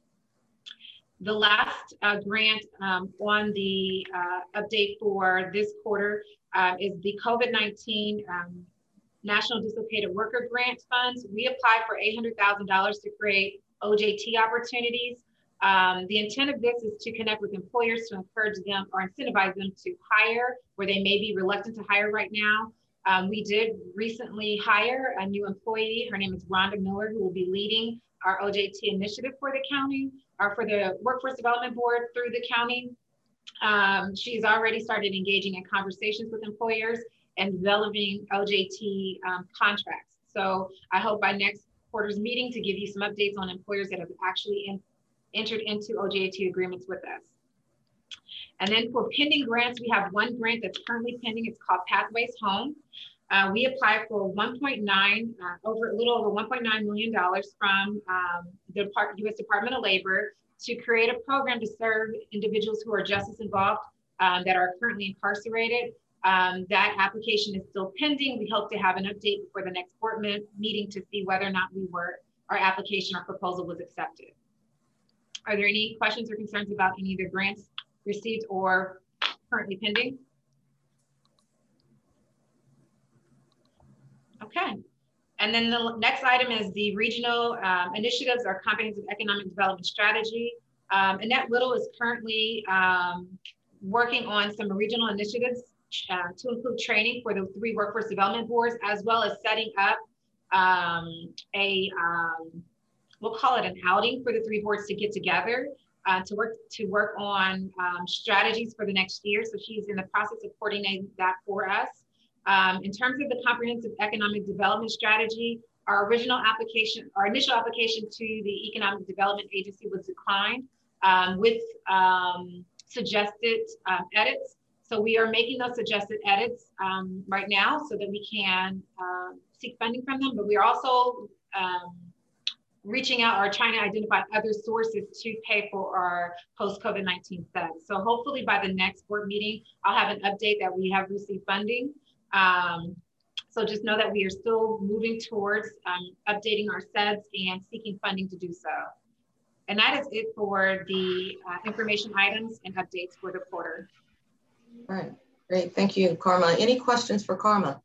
The last grant on the update for this quarter is the COVID-19 National Dislocated Worker Grant Funds. We applied for $800,000 to create OJT opportunities. The intent of this is to connect with employers to encourage them or incentivize them to hire where they may be reluctant to hire right now. We did recently hire a new employee. Her name is Rhonda Miller, who will be leading our OJT initiative for the county, or for the Workforce Development Board through the county. She's already started engaging in conversations with employers and developing OJT contracts. So I hope by next quarter's meeting to give you some updates on employers that have actually entered into OJT agreements with us. And then for pending grants, we have 1 grant that's currently pending. It's called Pathways Home. We applied for a little over $1.9 million from the U.S. Department of Labor to create a program to serve individuals who are justice involved that are currently incarcerated. That application is still pending. We hope to have an update before the next board meeting to see whether or not our application or proposal was accepted. Are there any questions or concerns about any of the grants received or currently pending? Okay. And then the next item is the regional initiatives, our comprehensive economic development strategy. Annette Whittle is currently working on some regional initiatives to include training for the 3 workforce development boards, as well as setting up we'll call it an outing for the 3 boards to get together to work on strategies for the next year. So she's in the process of coordinating that for us. In terms of the comprehensive economic development strategy, our initial application to the Economic Development Agency was declined with suggested edits. So we are making those suggested edits right now so that we can seek funding from them, but we are also reaching out or trying to identify other sources to pay for our post-COVID-19 studies. So hopefully by the next board meeting, I'll have an update that we have received funding. So just know that we are still moving towards updating our SEDS and seeking funding to do so. And that is it for the information items and updates for the quarter. All right, great, thank you, Karma. Any questions for Karma?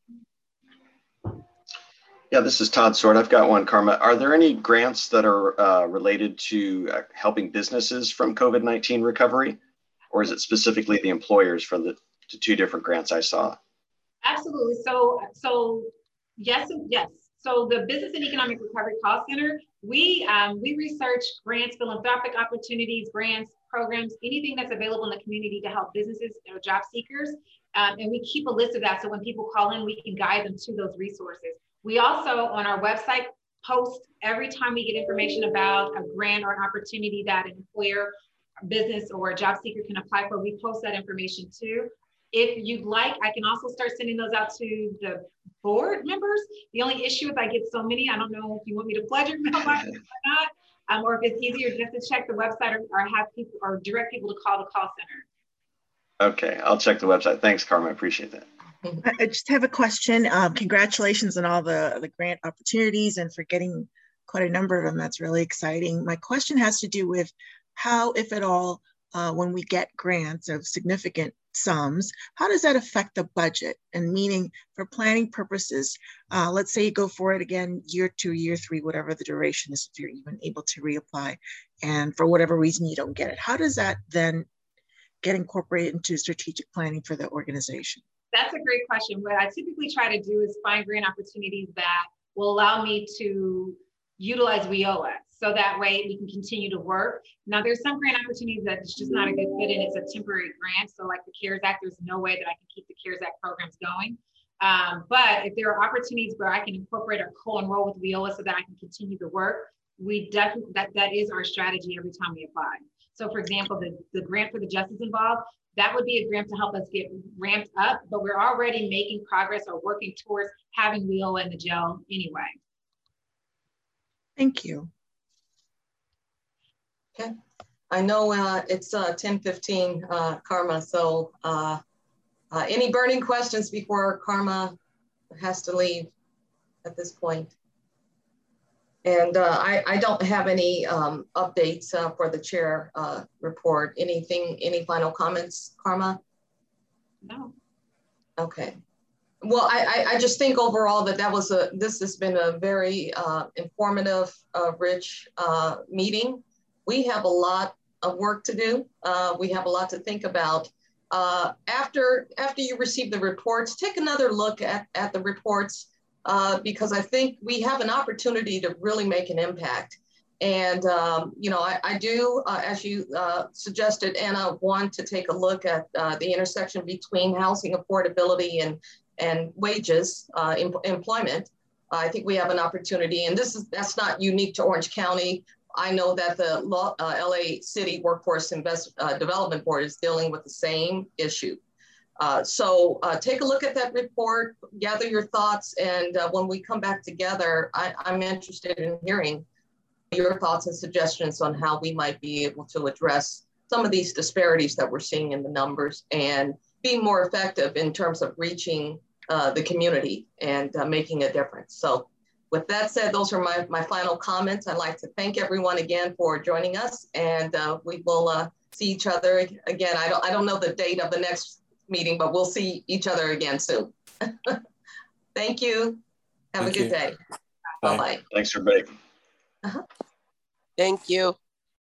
Yeah, this is Todd Sword. I've got one, Karma. Are there any grants that are related to helping businesses from COVID-19 recovery? Or is it specifically the employers from the two different grants I saw? Absolutely. So yes and yes. So the Business and Economic Recovery Call Center, we research grants, philanthropic opportunities, grants, programs, anything that's available in the community to help businesses or job seekers. And we keep a list of that. So when people call in, we can guide them to those resources. We also, on our website, post every time we get information about a grant or an opportunity that an employer, business, or a job seeker can apply for. We post that information too. If you'd like, I can also start sending those out to the board members. The only issue is I get so many, I don't know if you want me to flood your mailbox or not, or if it's easier just to check the website or have people or direct people to call the call center. Okay, I'll check the website. Thanks, Karma, I appreciate that. I just have a question. Congratulations on all the grant opportunities and for getting quite a number of them. That's really exciting. My question has to do with how, if at all, when we get grants of significant sums, how does that affect the budget? And meaning for planning purposes, let's say you go for it again, year 2, year 3, whatever the duration is, if you're even able to reapply, and for whatever reason you don't get it. How does that then get incorporated into strategic planning for the organization? That's a great question. What I typically try to do is find grant opportunities that will allow me to utilize WIOA. So that way we can continue to work. Now there's some grant opportunities that it's just not a good fit and it's a temporary grant. So like the CARES Act, there's no way that I can keep the CARES Act programs going. But if there are opportunities where I can incorporate or co-enroll with WIOA so that I can continue to work, we definitely, that is our strategy every time we apply. So for example, the grant for the Justice Involved, that would be a grant to help us get ramped up, but we're already making progress or working towards having WIOA in the jail anyway. Thank you. Okay, I know it's 10:15, Karma, so any burning questions before Karma has to leave at this point? And I don't have any updates for the chair report. Any final comments, Karma? No. Okay. Well, I just think overall that this has been a very informative, rich meeting. We have a lot of work to do. We have a lot to think about. After you receive the reports, take another look at the reports because I think we have an opportunity to really make an impact. And, you know, I do, as you suggested, Anna, want to take a look at the intersection between housing affordability and wages, employment. I think we have an opportunity, and that's not unique to Orange County. I know that the LA City Workforce Development Board is dealing with the same issue. So take a look at that report, gather your thoughts, and when we come back together, I'm interested in hearing your thoughts and suggestions on how we might be able to address some of these disparities that we're seeing in the numbers and be more effective in terms of reaching the community and making a difference. So with that said, those are my final comments. I'd like to thank everyone again for joining us, and we will see each other again. I don't know the date of the next meeting, but we'll see each other again soon. Thank you. Have a good day. Bye-bye. Thanks, everybody. Thank you.